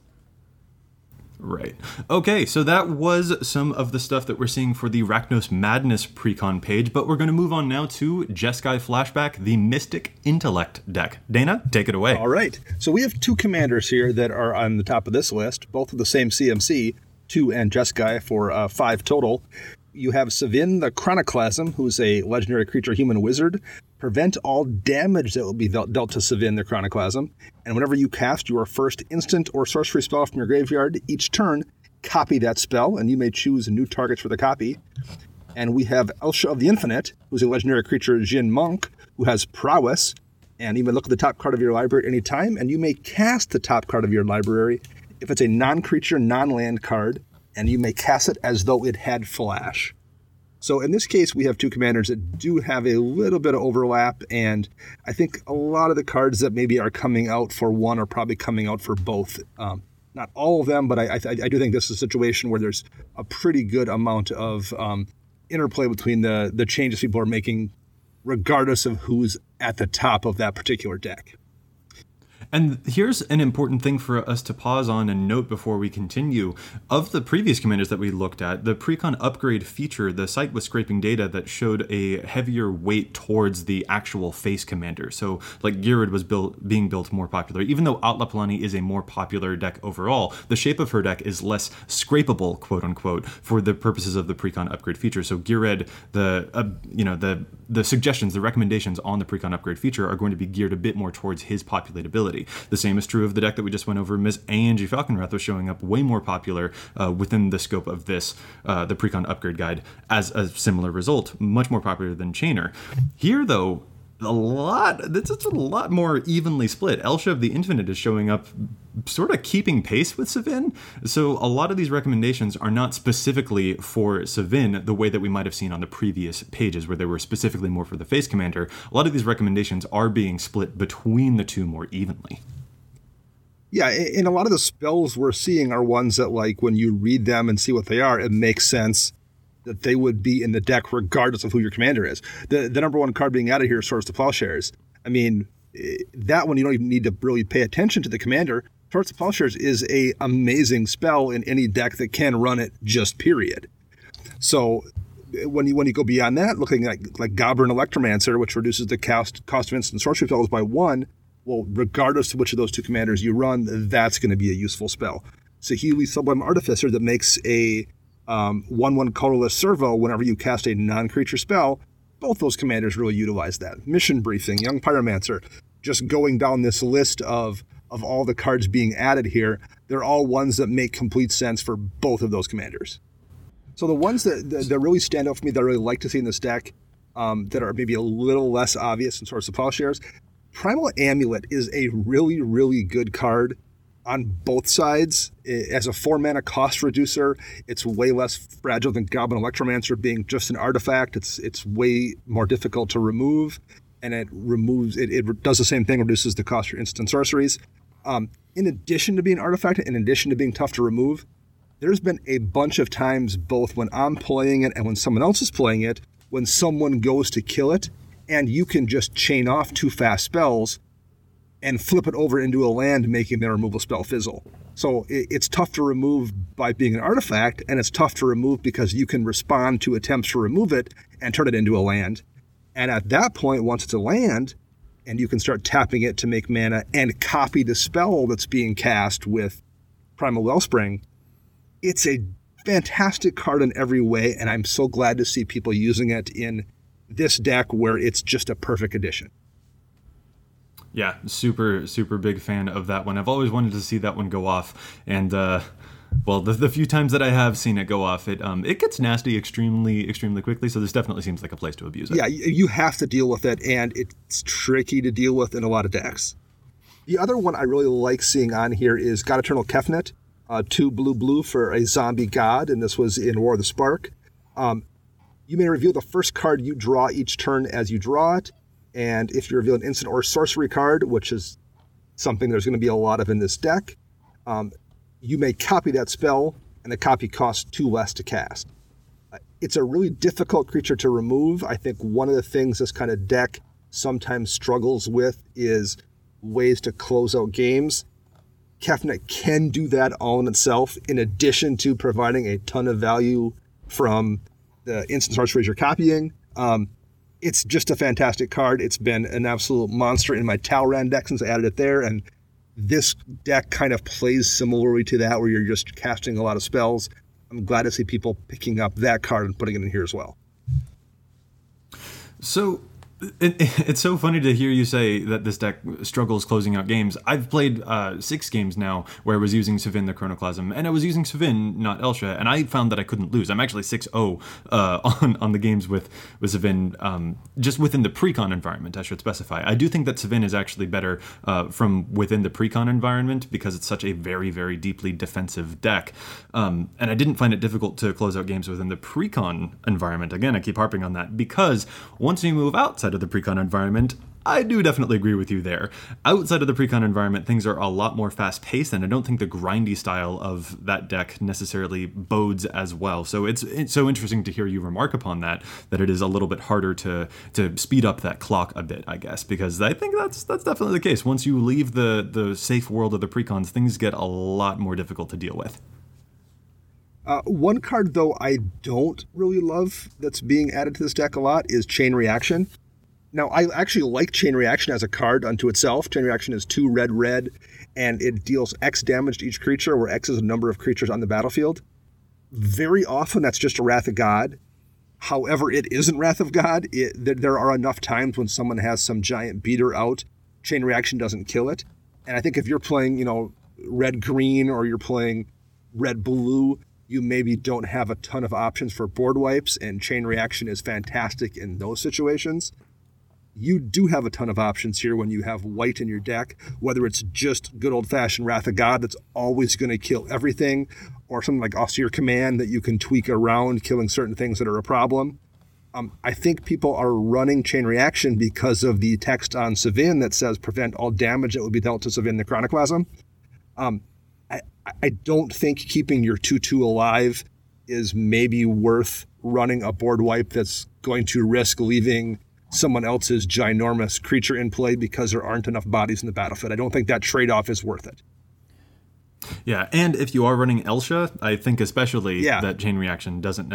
Right. Okay, so that was some of the stuff that we're seeing for the Rakdos Madness precon page, but we're going to move on now to Jeskai Flashback, the Mystic Intellect deck. Dana, take it away. All right. So we have 2 commanders here that are on the top of this list, both of the same CMC, 2 and Jeskai for 5 total. You have Savin the Chronoclasm, who's a legendary creature human wizard. Prevent all damage that will be dealt to Savin the Chronoclasm. And whenever you cast your first instant or sorcery spell from your graveyard each turn, copy that spell, and you may choose new targets for the copy. And we have Elsha of the Infinite, who's a legendary creature, Jin Monk, who has prowess. And you may look at the top card of your library at any time, and you may cast the top card of your library if it's a non-creature, non-land card, and you may cast it as though it had flash. So in this case, we have 2 commanders that do have a little bit of overlap, and I think a lot of the cards that maybe are coming out for one are probably coming out for both. Not all of them, but I do think this is a situation where there's a pretty good amount of interplay between the changes people are making, regardless of who's at the top of that particular deck. And here's an important thing for us to pause on and note before we continue. Of the previous commanders that we looked at, the Precon upgrade feature, the site was scraping data that showed a heavier weight towards the actual face commander. So like Girud was being built more popular. Even though Atlapalani is a more popular deck overall, the shape of her deck is less scrapable, quote unquote, for the purposes of the Precon upgrade feature. So Girud, the suggestions, the recommendations on the Precon upgrade feature are going to be geared a bit more towards his populatability. The same is true of the deck that we just went over. Ms. Angie Falconwrath was showing up way more popular within the scope of this, the Precon upgrade guide, as a similar result, much more popular than Chainer. Here, though, it's a lot more evenly split. Elsha of the Infinite is showing up sort of keeping pace with Savin. So a lot of these recommendations are not specifically for Savin the way that we might have seen on the previous pages where they were specifically more for the face commander. A lot of these recommendations are being split between the two more evenly. Yeah, and a lot of the spells we're seeing are ones that, like, when you read them and see what they are, it makes sense. that they would be in the deck regardless of who your commander is. The number one card being added here is Swords to Plowshares. I mean, that one you don't even need to really pay attention to the commander. Swords to Plowshares is a amazing spell in any deck that can run it, just period. So when you go beyond that, looking like Goblin Electromancer, which reduces the cost of instant sorcery spells by 1, well, regardless of which of those two commanders you run, that's going to be a useful spell. Saheeli Sublime Artificer that makes a 1/1 colorless servo whenever you cast a non-creature spell. Both those commanders really utilize that. Mission Briefing, Young Pyromancer, just going down this list of all the cards being added here, they're all ones that make complete sense for both of those commanders. So the ones that really stand out for me that I really like to see in this deck that are maybe a little less obvious in Swords to Plowshares, Primal Amulet is a really, really good card on both sides. As a 4-mana cost reducer, it's way less fragile than Goblin Electromancer being just an artifact. It's way more difficult to remove, and it does the same thing, reduces the cost for instant sorceries. In addition to being an artifact, in addition to being tough to remove, there's been a bunch of times, both when I'm playing it and when someone else is playing it, when someone goes to kill it, and you can just chain off 2 fast spells and flip it over into a land, making their removal spell fizzle. So it's tough to remove by being an artifact, and it's tough to remove because you can respond to attempts to remove it and turn it into a land. And at that point, once it's a land, and you can start tapping it to make mana and copy the spell that's being cast with Primal Wellspring, it's a fantastic card in every way, and I'm so glad to see people using it in this deck where it's just a perfect addition. Yeah, super, super big fan of that one. I've always wanted to see that one go off, and well, the few times that I have seen it go off, it gets nasty extremely, extremely quickly, so this definitely seems like a place to abuse it. Yeah, you have to deal with it, and it's tricky to deal with in a lot of decks. The other one I really like seeing on here is God Eternal Kefnet. 2 blue for a zombie god, and this was in War of the Spark. You may reveal the first card you draw each turn as you draw it, and if you reveal an instant or sorcery card, which is something there's going to be a lot of in this deck, you may copy that spell, and the copy costs 2 less to cast. It's a really difficult creature to remove. I think one of the things this kind of deck sometimes struggles with is ways to close out games. Kefnet can do that all in itself, in addition to providing a ton of value from the instant sorceries you're copying. It's just a fantastic card. It's been an absolute monster in my Talrand deck since I added it there, and this deck kind of plays similarly to that, where you're just casting a lot of spells. I'm glad to see people picking up that card and putting it in here as well. So it's so funny to hear you say that this deck struggles closing out games. I've played 6 games now where I was using Savin the Chronoclasm, and I was using Savin, not Elsha, and I found that I couldn't lose. I'm actually 6-0 on the games with Savin, just within the pre-con environment, I should specify. I do think that Savin is actually better from within the pre-con environment because it's such a very, very deeply defensive deck. And I didn't find it difficult to close out games within the pre-con environment. Again, I keep harping on that because once you move outside of the pre-con environment, I do definitely agree with you there. Outside of the pre-con environment, things are a lot more fast-paced, and I don't think the grindy style of that deck necessarily bodes as well. So it's so interesting to hear you remark upon that it is a little bit harder to speed up that clock a bit, I guess, because I think that's definitely the case. Once you leave the safe world of the pre-cons, things get a lot more difficult to deal with. One card, though, I don't really love that's being added to this deck a lot is Chain Reaction. Now, I actually like Chain Reaction as a card unto itself. Chain Reaction is 2 red, and it deals X damage to each creature, where X is the number of creatures on the battlefield. Very often, that's just a Wrath of God. However, it isn't Wrath of God. There are enough times when someone has some giant beater out, Chain Reaction doesn't kill it. And I think if you're playing, red-green, or you're playing red-blue, you maybe don't have a ton of options for board wipes, and Chain Reaction is fantastic in those situations. You do have a ton of options here when you have white in your deck, whether it's just good old-fashioned Wrath of God that's always going to kill everything, or something like Austere Command that you can tweak around, killing certain things that are a problem. I think people are running Chain Reaction because of the text on Savin that says prevent all damage that would be dealt to Savin the Chronoclasm. I don't think keeping your 2/2 alive is maybe worth running a board wipe that's going to risk leaving someone else's ginormous creature in play because there aren't enough bodies in the battlefield. I don't think that trade-off is worth it. Yeah, and if you are running Elsha, I think especially that chain reaction doesn't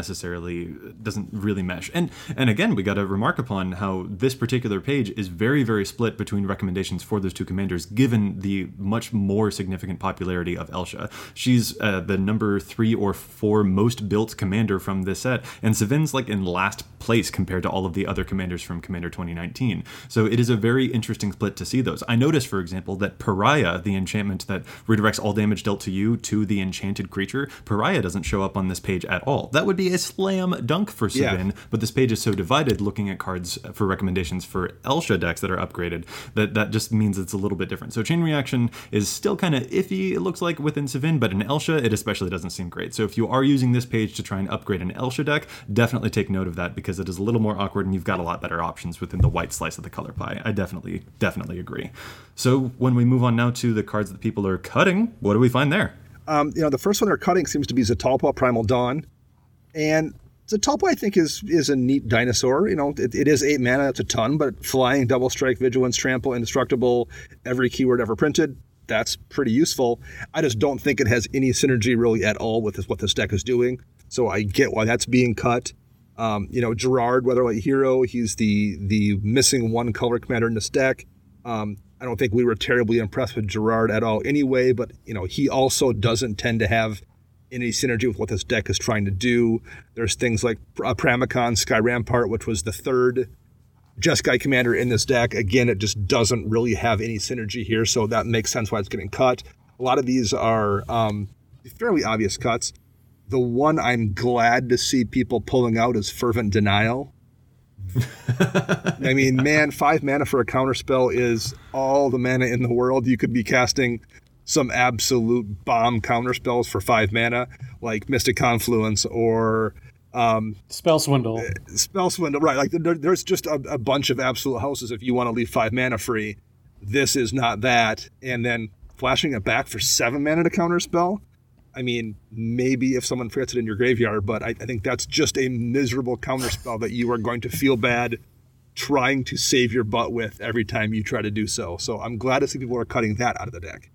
really mesh. And again, we got to remark upon how this particular page is very, very split between recommendations for those two commanders, given the much more significant popularity of Elsha. She's the number 3 or 4 most built commander from this set, and Sevin's like in last place compared to all of the other commanders from Commander 2019. So it is a very interesting split to see those. I noticed, for example, that Pariah, the enchantment that redirects all damage dealt to you to the enchanted creature, Pariah doesn't show up on this page at all. That would be a slam dunk for Sevin, but this page is so divided looking at cards for recommendations for Elsha decks that are upgraded that just means it's a little bit different. So chain reaction is still kind of iffy, it looks like, within Sevin, but in Elsha it especially doesn't seem great. So if you are using this page to try and upgrade an Elsha deck, definitely take note of that because it is a little more awkward and you've got a lot better options within the white slice of the color pie. I definitely agree. So when we move on now to the cards that people are cutting, what do we find there? The first one they're cutting seems to be Zetalpa Primal Dawn. And Zetalpa, I think, is a neat dinosaur. It is 8 mana, that's a ton, but flying, double strike, vigilance, trample, indestructible, every keyword ever printed, that's pretty useful. I just don't think it has any synergy really at all with what this deck is doing. So I get why that's being cut. Gerard, Weatherlight Hero, he's the missing 1 color commander in this deck. I don't think we were terribly impressed with Gerard at all anyway, but he also doesn't tend to have any synergy with what this deck is trying to do. There's things like Pramicon, Sky Rampart, which was the 3rd Jeskai commander in this deck. Again, it just doesn't really have any synergy here, so that makes sense why it's getting cut. A lot of these are fairly obvious cuts. The one I'm glad to see people pulling out is Fervent Denial. I mean, man, 5 mana for a counterspell is all the mana in the world. You could be casting some absolute bomb counterspells for 5 mana, like Mystic Confluence or Spell Swindle. Spell Swindle, right. Like there's just a bunch of absolute houses if you want to leave 5 mana free. This is not that. And then flashing it back for 7 mana to counterspell. I mean, maybe if someone forgets it in your graveyard, but I think that's just a miserable counterspell that you are going to feel bad trying to save your butt with every time you try to do so. So I'm glad to see people are cutting that out of the deck.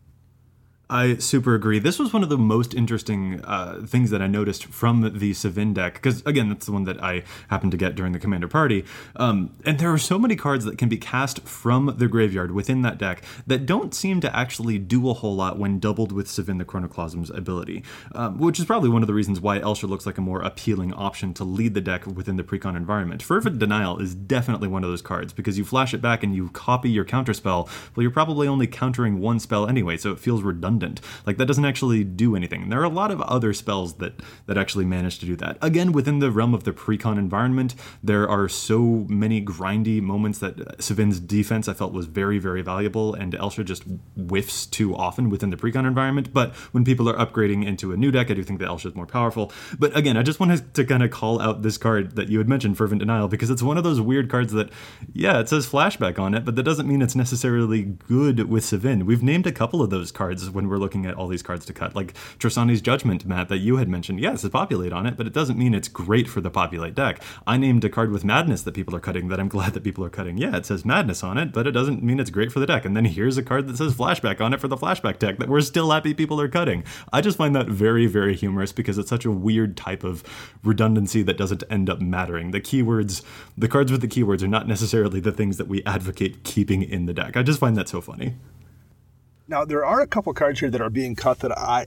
I super agree. This was one of the most interesting things that I noticed from the Sevin deck, because, again, that's the one that I happened to get during the Commander Party. And there are so many cards that can be cast from the graveyard within that deck that don't seem to actually do a whole lot when doubled with Sevin the Chronoclasm's ability, which is probably one of the reasons why Elsha looks like a more appealing option to lead the deck within the Precon environment. Fervent Denial is definitely one of those cards, because you flash it back and you copy your counterspell. Well, you're probably only countering 1 spell anyway, so it feels redundant. Like, that doesn't actually do anything. And there are a lot of other spells that actually manage to do that. Again, within the realm of the Precon environment, there are so many grindy moments that Sevin's defense I felt was very, very valuable, and Elsha just whiffs too often within the Precon environment. But when people are upgrading into a new deck, I do think that Elsha is more powerful. But again, I just wanted to kind of call out this card that you had mentioned, Fervent Denial, because it's one of those weird cards that, yeah, it says flashback on it, but that doesn't mean it's necessarily good with Sevin. We've named a couple of those cards when we're looking at all these cards to cut, like Trostani's Judgment, Matt, that you had mentioned. Yes, it's populate on it, but it doesn't mean it's great for the populate deck. I named a card with Madness that people are cutting that I'm glad that people are cutting. Yeah, it says Madness on it, but it doesn't mean it's great for the deck. And then here's a card that says Flashback on it for the Flashback deck that we're still happy people are cutting. I just find that very, very humorous because it's such a weird type of redundancy that doesn't end up mattering. The keywords, the cards with the keywords are not necessarily the things that we advocate keeping in the deck. I just find that so funny. Now, there are a couple cards here that are being cut that I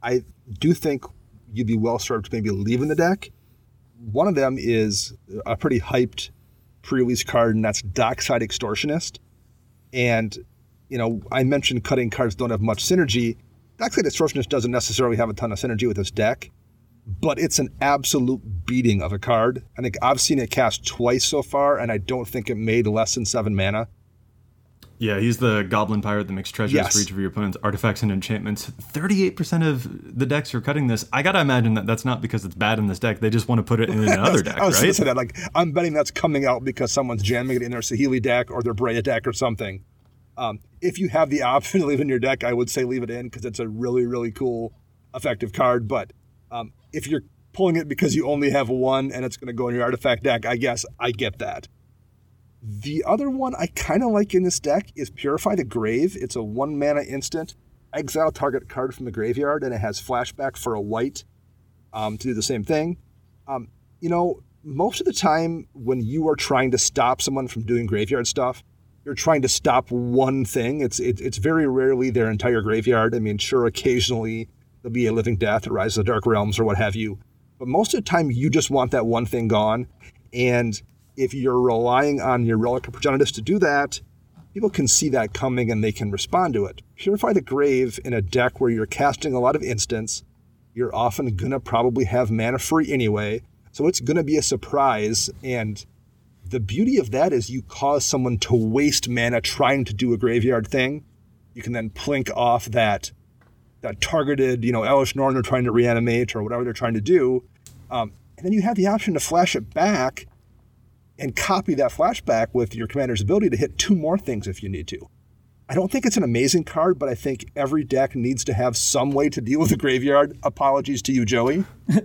do think you'd be well served to maybe leave in the deck. One of them is a pretty hyped pre-release card, and that's Dockside Extortionist. And, I mentioned cutting cards don't have much synergy. Dockside Extortionist doesn't necessarily have a ton of synergy with this deck, but it's an absolute beating of a card. I think I've seen it cast twice so far, and I don't think it made less than 7 mana. Yeah, he's the Goblin Pirate that makes treasures for each of your opponent's artifacts and enchantments. 38% of the decks are cutting this. I gotta imagine that that's not because it's bad in this deck. They just want to put it in another deck, I was right? Going to say that. Like, I'm betting that's coming out because someone's jamming it in their Saheeli deck or their Breya deck or something. If you have the option to leave it in your deck, I would say leave it in because it's a really, really cool, effective card. But if you're pulling it because you only have one and it's going to go in your artifact deck, I guess I get that. The other one I kind of like in this deck is Purify the Grave. It's a 1 mana instant. Exile target card from the graveyard, and it has flashback for a white to do the same thing. Most of the time when you are trying to stop someone from doing graveyard stuff, you're trying to stop one thing. It's very rarely their entire graveyard. I mean, sure, occasionally there'll be a Living Death or Rise of the Dark Realms or what have you. But most of the time, you just want that one thing gone. And if you're relying on your Relic of Progenitus to do that, people can see that coming and they can respond to it. Purify the Grave in a deck where you're casting a lot of instants, you're often going to probably have mana free anyway. So it's going to be a surprise, and the beauty of that is you cause someone to waste mana trying to do a graveyard thing. You can then plink off that targeted, Elesh Norn they're trying to reanimate or whatever they're trying to do. And then you have the option to flash it back and copy that flashback with your commander's ability to hit 2 more things if you need to. I don't think it's an amazing card, but I think every deck needs to have some way to deal with the graveyard. Apologies to you, Joey.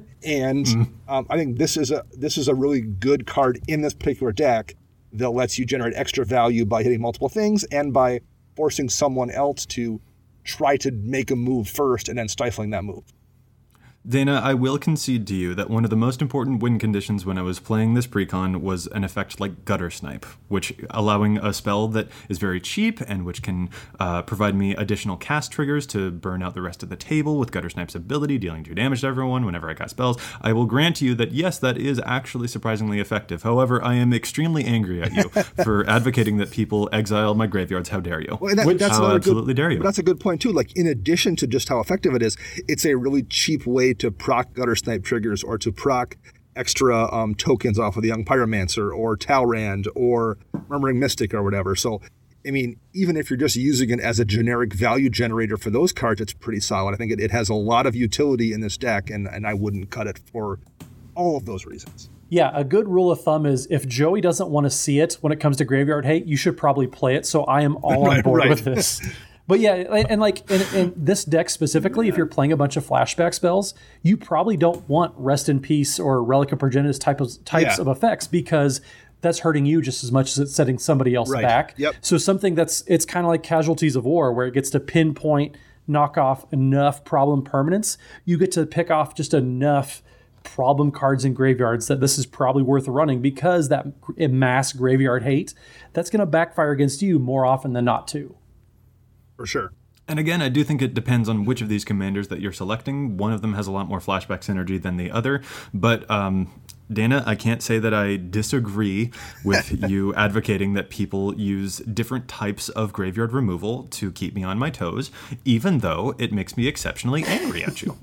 And I think this is a really good card in this particular deck that lets you generate extra value by hitting multiple things and by forcing someone else to try to make a move first and then stifling that move. Dana, I will concede to you that one of the most important win conditions when I was playing this precon was an effect like Gutter Snipe, which allowing a spell that is very cheap and which can provide me additional cast triggers to burn out the rest of the table with Gutter Snipe's ability, dealing 2 damage to everyone whenever I cast spells. I will grant you that, yes, that is actually surprisingly effective. However, I am extremely angry at you for advocating that people exile my graveyards. How dare you? Well, that's absolutely dare you. But that's a good point, too. Like, in addition to just how effective it is, it's a really cheap way to proc Gutter Snipe triggers or to proc extra tokens off of the Young Pyromancer or Talrand or Murmuring Mystic or whatever. So, I mean, even if you're just using it as a generic value generator for those cards, it's pretty solid. I think it has a lot of utility in this deck, and I wouldn't cut it for all of those reasons. Yeah, a good rule of thumb is if Joey doesn't want to see it when it comes to Graveyard Hate, you should probably play it. So I am all on board with this. But yeah, and like in this deck specifically, if you're playing a bunch of flashback spells, you probably don't want Rest in Peace or Relic of Progenitus types of effects, because that's hurting you just as much as it's setting somebody else back. Yep. So something it's kind of like Casualties of War, where it gets to pinpoint, knock off enough problem permanents. You get to pick off just enough problem cards in graveyards that this is probably worth running, because that mass Graveyard Hate, that's going to backfire against you more often than not too. For sure. And again, I do think it depends on which of these commanders that you're selecting. One of them has a lot more flashback synergy than the other. But Dana, I can't say that I disagree with you advocating that people use different types of graveyard removal to keep me on my toes, even though it makes me exceptionally angry at you.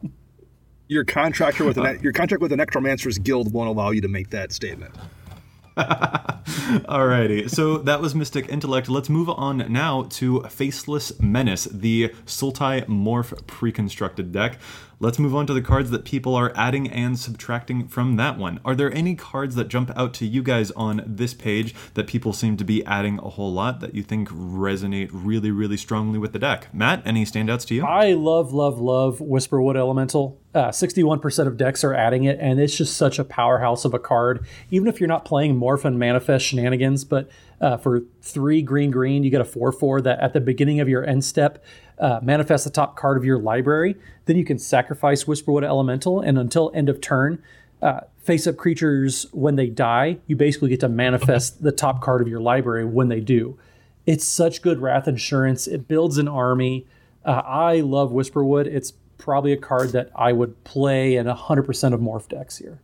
Your contract with the Necromancer's Guild won't allow you to make that statement. Alrighty, so that was Mystic Intellect. Let's move on now to Faceless Menace, the Sultai Morph pre-constructed deck. Let's move on to the cards that people are adding and subtracting from that one. Are there any cards that jump out to you guys on this page that people seem to be adding a whole lot that you think resonate really, really strongly with the deck? Matt, any standouts to you? I love Whisperwood Elemental. 61% of decks are adding it, and it's just such a powerhouse of a card. Even if you're not playing Morph and Manifest shenanigans, but for 3 green, you get a 4/4 that at the beginning of your end step, manifest the top card of your library. Then you can sacrifice Whisperwood Elemental, and until end of turn, face-up creatures, when they die, you basically get to manifest the top card of your library when they do. It's such good Wrath Insurance. It builds an army. I love Whisperwood. It's probably a card that I would play in 100% of Morph decks here.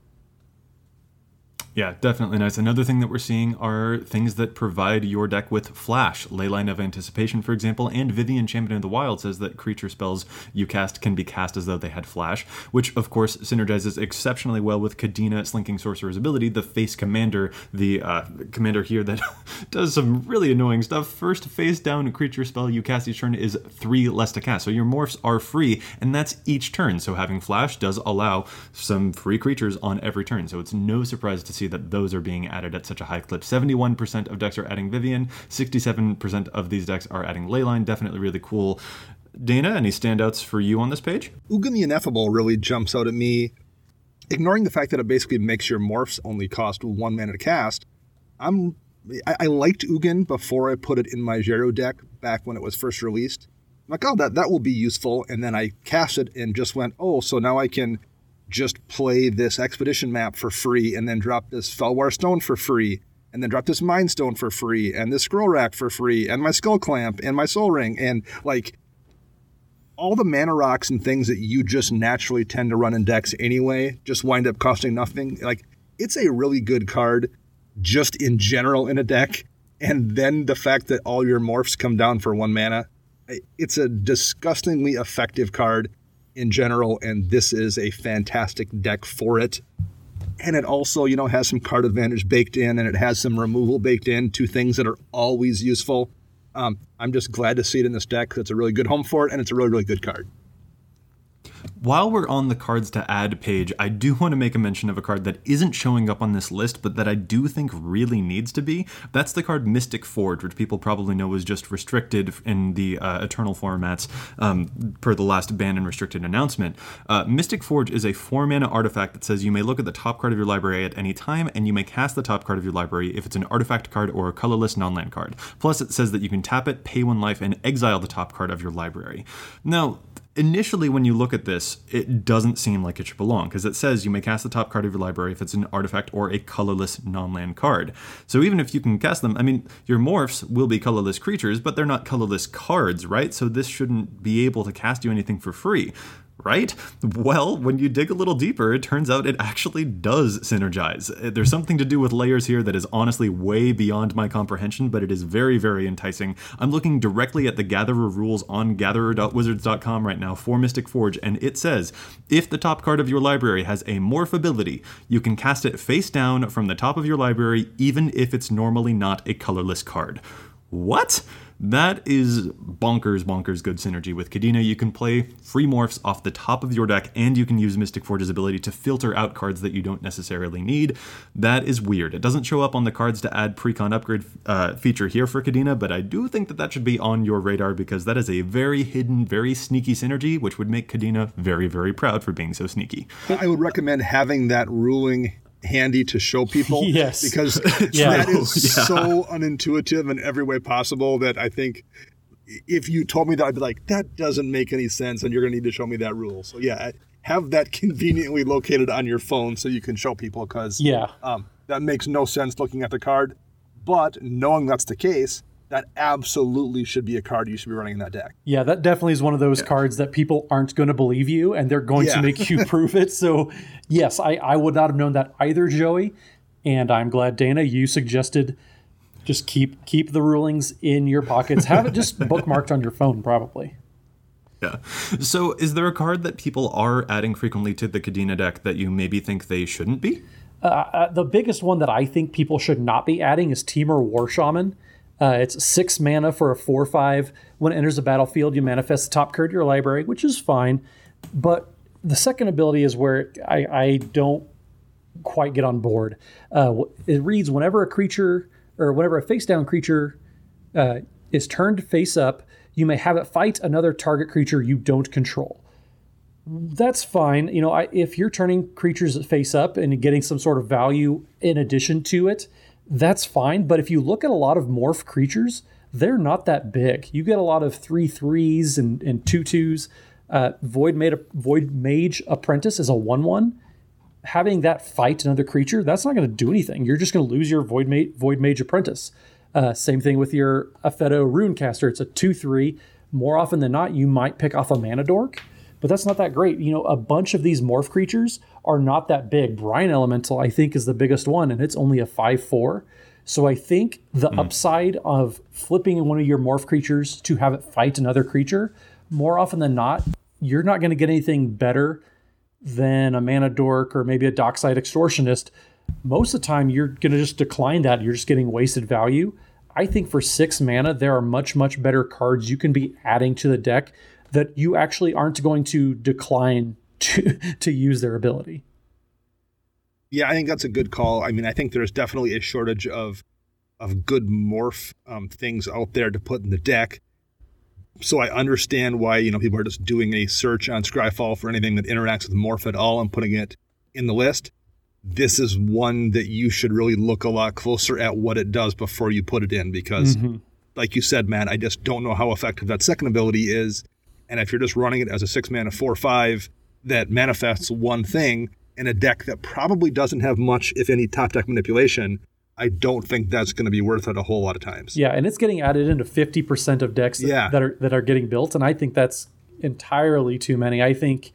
Yeah, definitely nice. Another thing that we're seeing are things that provide your deck with flash. Leyline of Anticipation, for example, and Vivien, Champion of the Wild, says that creature spells you cast can be cast as though they had flash, which of course synergizes exceptionally well with Kadena, Slinking Sorcerer's ability, the face commander, the commander here that does some really annoying stuff. First face down creature spell you cast each turn is 3 less to cast. So your morphs are free, and that's each turn. So having flash does allow some free creatures on every turn. So it's no surprise to see that those are being added at such a high clip. 71% of decks are adding Vivien, 67% of these decks are adding Leyline. Definitely really cool. Dana, any standouts for you on this page? Ugin the Ineffable really jumps out at me. ignoring the fact that it basically makes your morphs only cost 1 mana to cast, I liked Ugin before I put it in my Zero deck back when it was first released. I'm like, oh, that will be useful. And then I cast it and just went, oh, so now I can just play this Expedition map for free and then drop this Felwar Stone for free and then drop this Mind Stone for free and this Scroll Rack for free and my Skull Clamp and my Soul Ring. And like all the mana rocks and things that you just naturally tend to run in decks anyway just wind up costing nothing. Like it's a really good card just in general in a deck, and then the fact that all your morphs come down for 1 mana, it's a disgustingly effective card in general, and this is a fantastic deck for it. And it also, has some card advantage baked in, and it has some removal baked in, 2 things that are always useful. I'm just glad to see it in this deck because it's a really good home for it, and it's a really, really good card. While we're on the cards to add page, I do want to make a mention of a card that isn't showing up on this list, but that I do think really needs to be. That's the card Mystic Forge, which people probably know is just restricted in the Eternal formats per the last ban and restricted announcement. Mystic Forge is a 4-mana artifact that says you may look at the top card of your library at any time, and you may cast the top card of your library if it's an artifact card or a colorless non-land card. Plus, it says that you can tap it, pay 1 life, and exile the top card of your library. Now, initially, when you look at this, it doesn't seem like it should belong, because it says you may cast the top card of your library if it's an artifact or a colorless non-land card. So even if you can cast them, your morphs will be colorless creatures, but they're not colorless cards, right? So this shouldn't be able to cast you anything for free. Right? Well, when you dig a little deeper, it turns out it actually does synergize. There's something to do with layers here that is honestly way beyond my comprehension, but it is very, very enticing. I'm looking directly at the Gatherer rules on gatherer.wizards.com right now for Mystic Forge, and it says, if the top card of your library has a morph ability, you can cast it face down from the top of your library, even if it's normally not a colorless card. What? That is bonkers good synergy with Kadena. You can play free morphs off the top of your deck, and you can use Mystic Forge's ability to filter out cards that you don't necessarily need. That is weird. It doesn't show up on the cards to add precon upgrade feature here for Kadena, but I do think that should be on your radar because that is a very hidden, very sneaky synergy, which would make Kadena very, very proud for being so sneaky. I would recommend having that ruling handy to show people. Yes. Because that is so unintuitive in every way possible that I think if you told me that, I'd be like, that doesn't make any sense and you're going to need to show me that rule. So yeah, have that conveniently located on your phone so you can show people because that makes no sense looking at the card. But knowing that's the case, that absolutely should be a card you should be running in that deck. Yeah, that definitely is one of those cards that people aren't going to believe you, and they're going to make you prove it. So, yes, I would not have known that either, Joey. And I'm glad, Dana, you suggested just keep the rulings in your pockets. Have it just bookmarked on your phone, probably. Yeah. So is there a card that people are adding frequently to the Kadena deck that you maybe think they shouldn't be? The biggest one that I think people should not be adding is Temur War Shaman. It's 6 mana for a 4/5. When it enters the battlefield, you manifest the top card of your library, which is fine. But the second ability is where I don't quite get on board. It reads, whenever a creature, or whenever a face-down creature is turned face up, you may have it fight another target creature you don't control. That's fine. If you're turning creatures face up and getting some sort of value in addition to it, that's fine. But if you look at a lot of morph creatures, they're not that big. You get a lot of 3/3s and 2/2s. Void Mage Apprentice is a 1/1. Having that fight another creature, that's not going to do anything. You're just going to lose your Void Mage Apprentice. Same thing with your Apheto Runecaster. It's a 2/3. More often than not, you might pick off a Mana Dork, but that's not that great. A bunch of these morph creatures are not that big. Brine Elemental, I think, is the biggest one, and it's only a 5/4. So I think the upside of flipping one of your morph creatures to have it fight another creature, more often than not, you're not going to get anything better than a Mana Dork or maybe a Dockside Extortionist. Most of the time, you're going to just decline that. You're just getting wasted value. I think for 6 mana, there are much, much better cards you can be adding to the deck that you actually aren't going to decline to use their ability. Yeah, I think that's a good call. I mean, I think there's definitely a shortage of good morph things out there to put in the deck. So I understand why, people are just doing a search on Scryfall for anything that interacts with morph at all and putting it in the list, this is one that you should really look a lot closer at what it does before you put it in, because like you said, Matt, I just don't know how effective that second ability is. And if you're just running it as a 6-mana 4/5 that manifests one thing in a deck that probably doesn't have much, if any, top deck manipulation, I don't think that's going to be worth it a whole lot of times. Yeah, and it's getting added into 50% of decks that are getting built, and I think that's entirely too many. I think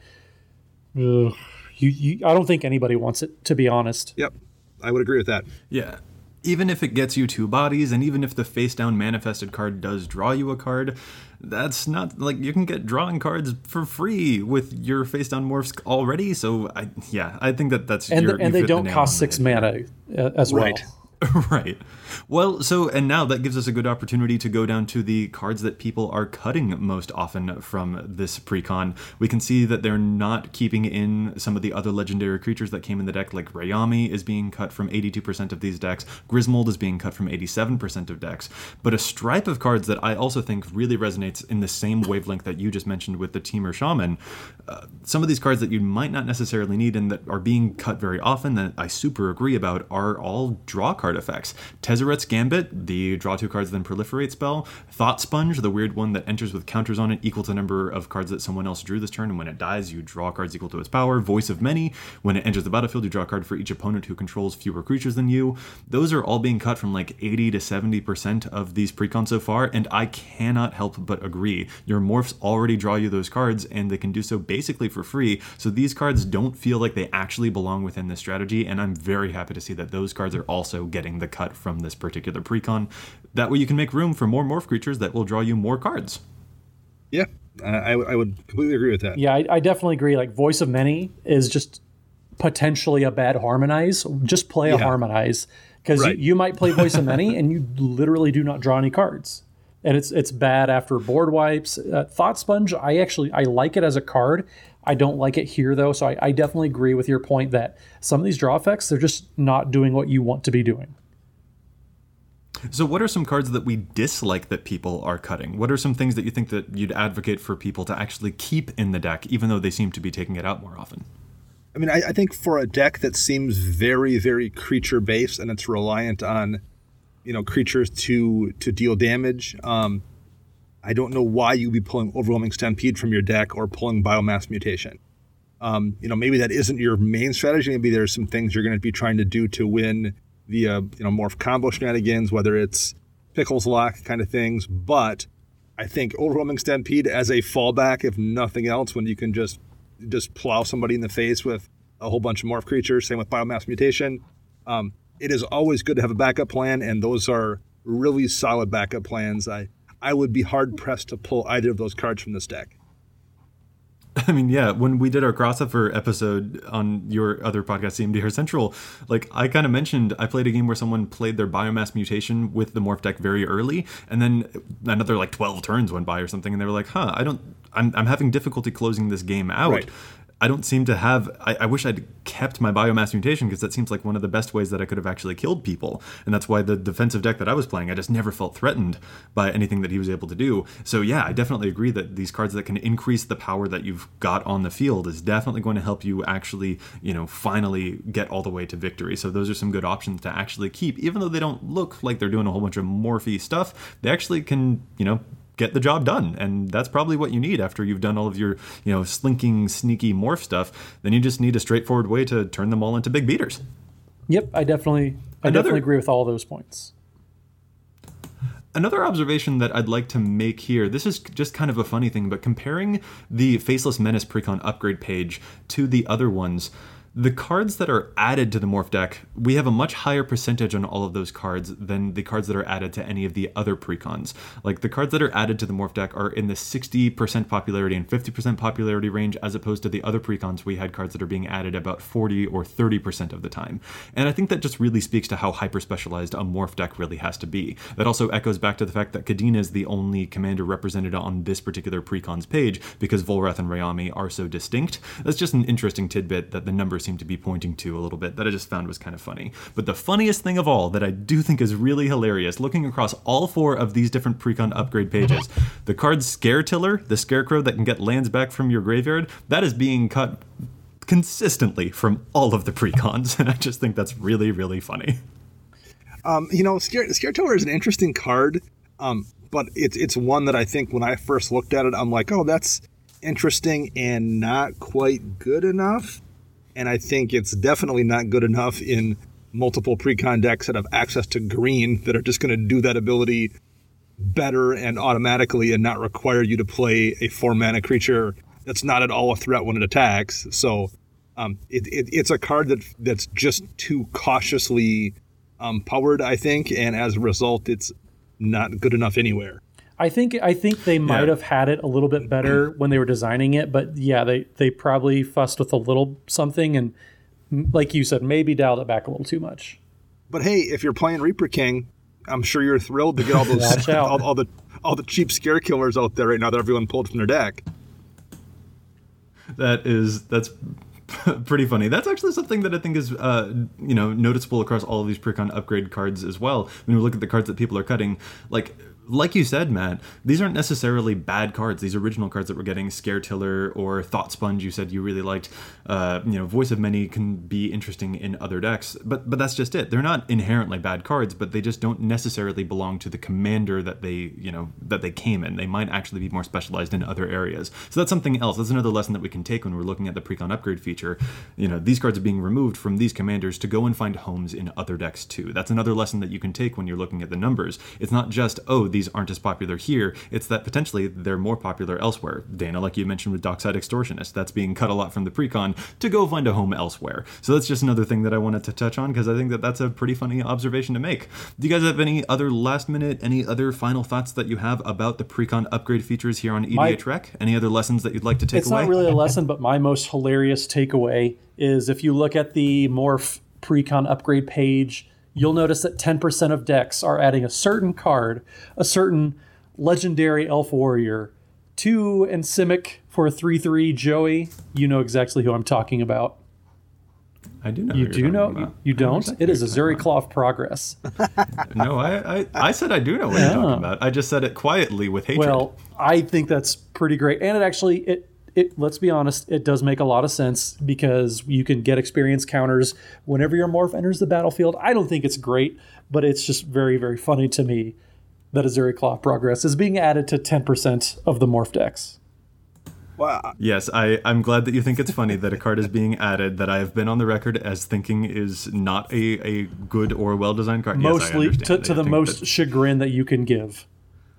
I don't think anybody wants it, to be honest. Yep, I would agree with that. Yeah. Even if it gets you 2 bodies, and even if the face-down manifested card does draw you a card, that's not, like, you can get drawing cards for free with your face-down morphs already, so, I think that's... And they don't cost 6 mana as well. Right. Well, and now that gives us a good opportunity to go down to the cards that people are cutting most often from this precon. We can see that they're not keeping in some of the other legendary creatures that came in the deck, like Rayami is being cut from 82% of these decks, Grismold is being cut from 87% of decks, but a stripe of cards that I also think really resonates in the same wavelength that you just mentioned with the Temur Shaman. Some of these cards that you might not necessarily need and that are being cut very often, that I super agree about, are all draw card effects. Tezzeret's Gambit, the draw 2 cards then proliferate spell. Thought Sponge, the weird one that enters with counters on it equal to the number of cards that someone else drew this turn, and when it dies, you draw cards equal to its power. Voice of Many, when it enters the battlefield, you draw a card for each opponent who controls fewer creatures than you. Those are all being cut from like 80 to 70% of these precons so far, and I cannot help but agree. Your morphs already draw you those cards, and they can do so basically for free, so these cards don't feel like they actually belong within this strategy, and I'm very happy to see that those cards are also getting the cut from this particular precon. That way you can make room for more morph creatures that will draw you more cards. Yeah, I would completely agree with that. Yeah, I definitely agree. Like, Voice of Many is just potentially a bad Harmonize. Just play a Harmonize, because you might play Voice of Many and you literally do not draw any cards. And it's bad after board wipes. Thought Sponge, I like it as a card. I don't like it here, though, so I definitely agree with your point that some of these draw effects, they're just not doing what you want to be doing. So what are some cards that we dislike that people are cutting? What are some things that you think that you'd advocate for people to actually keep in the deck, even though they seem to be taking it out more often? I mean, I think for a deck that seems very, very creature-based and it's reliant on, creatures to deal damage, I don't know why you'd be pulling Overwhelming Stampede from your deck or pulling Biomass Mutation. Maybe that isn't your main strategy. Maybe there's some things you're going to be trying to do to win via morph combo shenanigans, whether it's Pickles Lock kind of things. But I think Overwhelming Stampede as a fallback, if nothing else, when you can just plow somebody in the face with a whole bunch of morph creatures, same with Biomass Mutation. It is always good to have a backup plan, and those are really solid backup plans. I would be hard-pressed to pull either of those cards from this deck. I mean, yeah, when we did our crossover episode on your other podcast, CMDR Central, like, I kind of mentioned, I played a game where someone played their Biomass Mutation with the morph deck very early, and then another, 12 turns went by or something, and they were like, I'm having difficulty closing this game out. Right. I don't seem to have... I wish I'd kept my Biomass Mutation, because that seems like one of the best ways that I could have actually killed people. And that's why the defensive deck that I was playing, I just never felt threatened by anything that he was able to do. So yeah, I definitely agree that these cards that can increase the power that you've got on the field is definitely going to help you actually, finally get all the way to victory. So those are some good options to actually keep. Even though they don't look like they're doing a whole bunch of morphy stuff, they actually can, get the job done, and that's probably what you need after you've done all of your, slinking, sneaky morph stuff. Then you just need a straightforward way to turn them all into big beaters. Yep, I definitely agree with all those points. Another observation that I'd like to make here, this is just kind of a funny thing, but comparing the Faceless Menace precon upgrade page to the other ones, the cards that are added to the morph deck, we have a much higher percentage on all of those cards than the cards that are added to any of the other precons. Like, the cards that are added to the morph deck are in the 60% popularity and 50% popularity range, as opposed to the other precons we had cards that are being added about 40 or 30% of the time. And I think that just really speaks to how hyper-specialized a morph deck really has to be. That also echoes back to the fact that Kadena is the only commander represented on this particular precon's page, because Volrath and Rayami are so distinct. That's just an interesting tidbit that the numbers seem to be pointing to a little bit that I just found was kind of funny. But the funniest thing of all that I do think is really hilarious, looking across all 4 of these different precon upgrade pages, the card Scaretiller, the scarecrow that can get lands back from your graveyard, that is being cut consistently from all of the precons, and I just think that's really, really funny. Scare Teller is an interesting card, but it's one that I think when I first looked at it, I'm like, oh, that's interesting and not quite good enough. And I think it's definitely not good enough in multiple precon decks that have access to green that are just going to do that ability better and automatically and not require you to play a 4-mana creature that's not at all a threat when it attacks. So it's a card that's just too cautiously powered, I think, and as a result, it's not good enough anywhere. I think they might have had it a little bit better when they were designing it, but yeah, they probably fussed with a little something and, like you said, maybe dialed it back a little too much. But hey, if you're playing Reaper King, I'm sure you're thrilled to get all those all the cheap scare killers out there right now that everyone pulled from their deck. That's pretty funny. That's actually something that I think is noticeable across all of these precon upgrade cards as well. When we look at the cards that people are cutting, like you said, Matt, these aren't necessarily bad cards. These original cards that we're getting, Scare Tiller or Thought Sponge, you said you really liked. Voice of Many can be interesting in other decks, but that's just it. They're not inherently bad cards, but they just don't necessarily belong to the commander that they came in. They might actually be more specialized in other areas. So that's something else. That's another lesson that we can take when we're looking at the precon upgrade feature. These cards are being removed from these commanders to go and find homes in other decks too. That's another lesson that you can take when you're looking at the numbers. It's not just, these aren't as popular here. It's that potentially they're more popular elsewhere. Dana, like you mentioned with Dockside Extortionist, that's being cut a lot from the precon to go find a home elsewhere. So that's just another thing that I wanted to touch on because I think that that's a pretty funny observation to make. Do you guys have any other any other final thoughts that you have about the precon upgrade features here on EDH Rec? Any other lessons that you'd like to take away? It's not really a lesson, but my most hilarious takeaway is if you look at the Morph precon upgrade page, you'll notice that 10% of decks are adding a certain card, a certain legendary elf warrior, to Simic for a 3/3 Joey. You know exactly who I'm talking about. I do know. You do know? You don't? It is Azuri Claw of Progress. No, I said I do know what you're talking about. I just said it quietly with hatred. Well, I think that's pretty great. And it actually, let's be honest, it does make a lot of sense because you can get experience counters whenever your morph enters the battlefield. I don't think it's great, but it's just very, very funny to me that Azuri Claw of Progress is being added to 10% of the morph decks. Wow. Yes, I'm glad that you think it's funny that a card is being added that I have been on the record as thinking is not a good or well-designed card. Mostly to the most chagrin that you can give.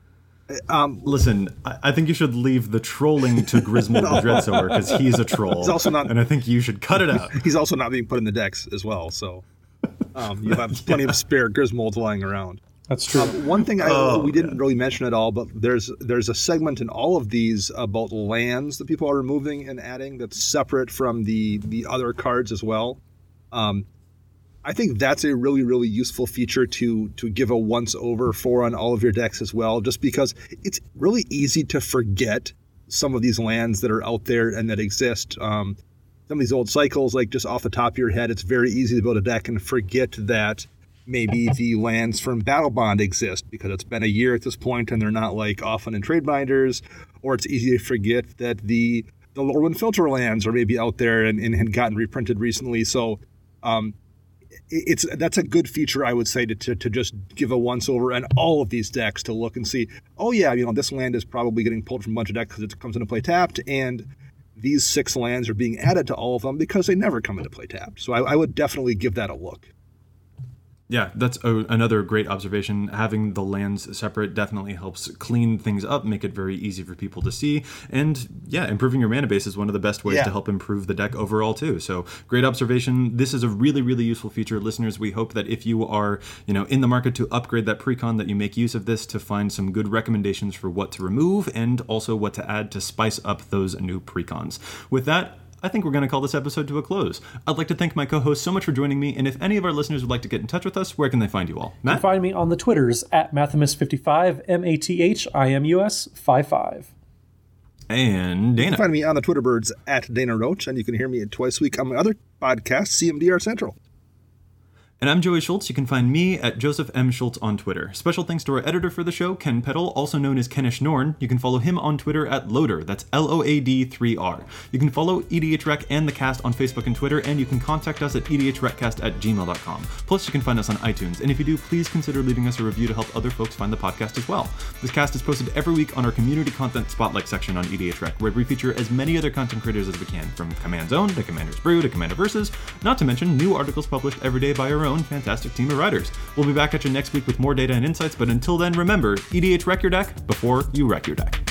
Listen, I think you should leave the trolling to Grismold the Dreadsower because he's a troll. He's also not, and I think you should cut it out. He's also not being put in the decks as well, so you have plenty of spare Grismolds lying around. That's true. One thing we didn't really mention at all, but there's a segment in all of these about lands that people are removing and adding that's separate from the other cards as well. I think that's a really, really useful feature to give a once-over for on all of your decks as well, just because it's really easy to forget some of these lands that are out there and that exist. Some of these old cycles, like just off the top of your head, it's very easy to build a deck and forget that maybe the lands from Battle Bond exist because it's been a year at this point and they're not like often in trade binders, or it's easy to forget that the Lorwyn Filter lands are maybe out there and had gotten reprinted recently. So that's a good feature, I would say, to just give a once over and all of these decks to look and see, oh yeah, this land is probably getting pulled from a bunch of decks because it comes into play tapped, and these 6 lands are being added to all of them because they never come into play tapped. So I would definitely give that a look. Yeah, that's another great observation. Having the lands separate definitely helps clean things up, make it very easy for people to see. And yeah, improving your mana base is one of the best ways to help improve the deck overall too. So great observation. This is a really, really useful feature. Listeners, we hope that if you are, in the market to upgrade that precon, that you make use of this to find some good recommendations for what to remove and also what to add to spice up those new precons. With that, I think we're going to call this episode to a close. I'd like to thank my co-hosts so much for joining me, and if any of our listeners would like to get in touch with us, where can they find you all? Matt? You can find me on the Twitters at Mathimus55, MATHIMUS55. And Dana. You can find me on the Twitter birds at Dana Roach, and you can hear me twice a week on my other podcast, CMDR Central. And I'm Joey Schultz. You can find me at Joseph M. Schultz on Twitter. Special thanks to our editor for the show, Ken Peddle, also known as Kenish Norn. You can follow him on Twitter at Loader. That's LOAD3R. You can follow EDHREC and the cast on Facebook and Twitter, and you can contact us at edhrecast@gmail.com. Plus, you can find us on iTunes. And if you do, please consider leaving us a review to help other folks find the podcast as well. This cast is posted every week on our community content spotlight section on EDHREC, where we feature as many other content creators as we can, from Command Zone to Commander's Brew to Commander Versus, not to mention new articles published every day by our own fantastic team of writers. We'll be back at you next week with more data and insights, but until then, remember, EDHREC your deck before you wreck your deck.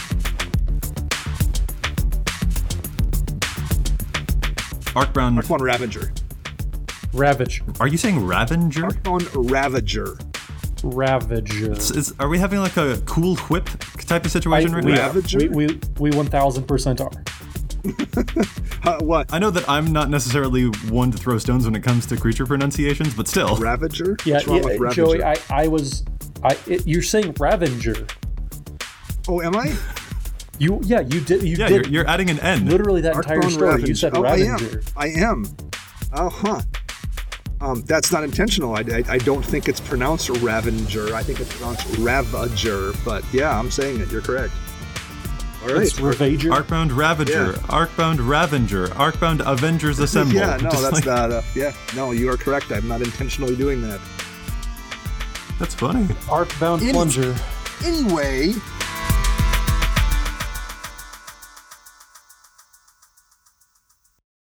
Arcbound Ravager. Ravage. Are you saying Ravager? Arcbound Ravager. Ravager. Are we having like a cool whip type of situation right now? Ravager? We 1000% are. What? I know that I'm not necessarily one to throw stones when it comes to creature pronunciations, but still. Ravager? Yeah, Ravager? Joey, you're saying Ravager. Oh, am I? You did. You're adding an N. Literally that entire story. Ravager. You said Ravager. I am. That's not intentional. I don't think it's pronounced Ravager. I think it's pronounced Ravager. But yeah, I'm saying it. You're correct. All right. It's Ravager. Arcbound Ravager. Yeah. Arcbound Ravager. Arcbound Avengers Assemble. Yeah, no, that's not. No, you are correct. I'm not intentionally doing that. That's funny. Arcbound Plunger. Anyway.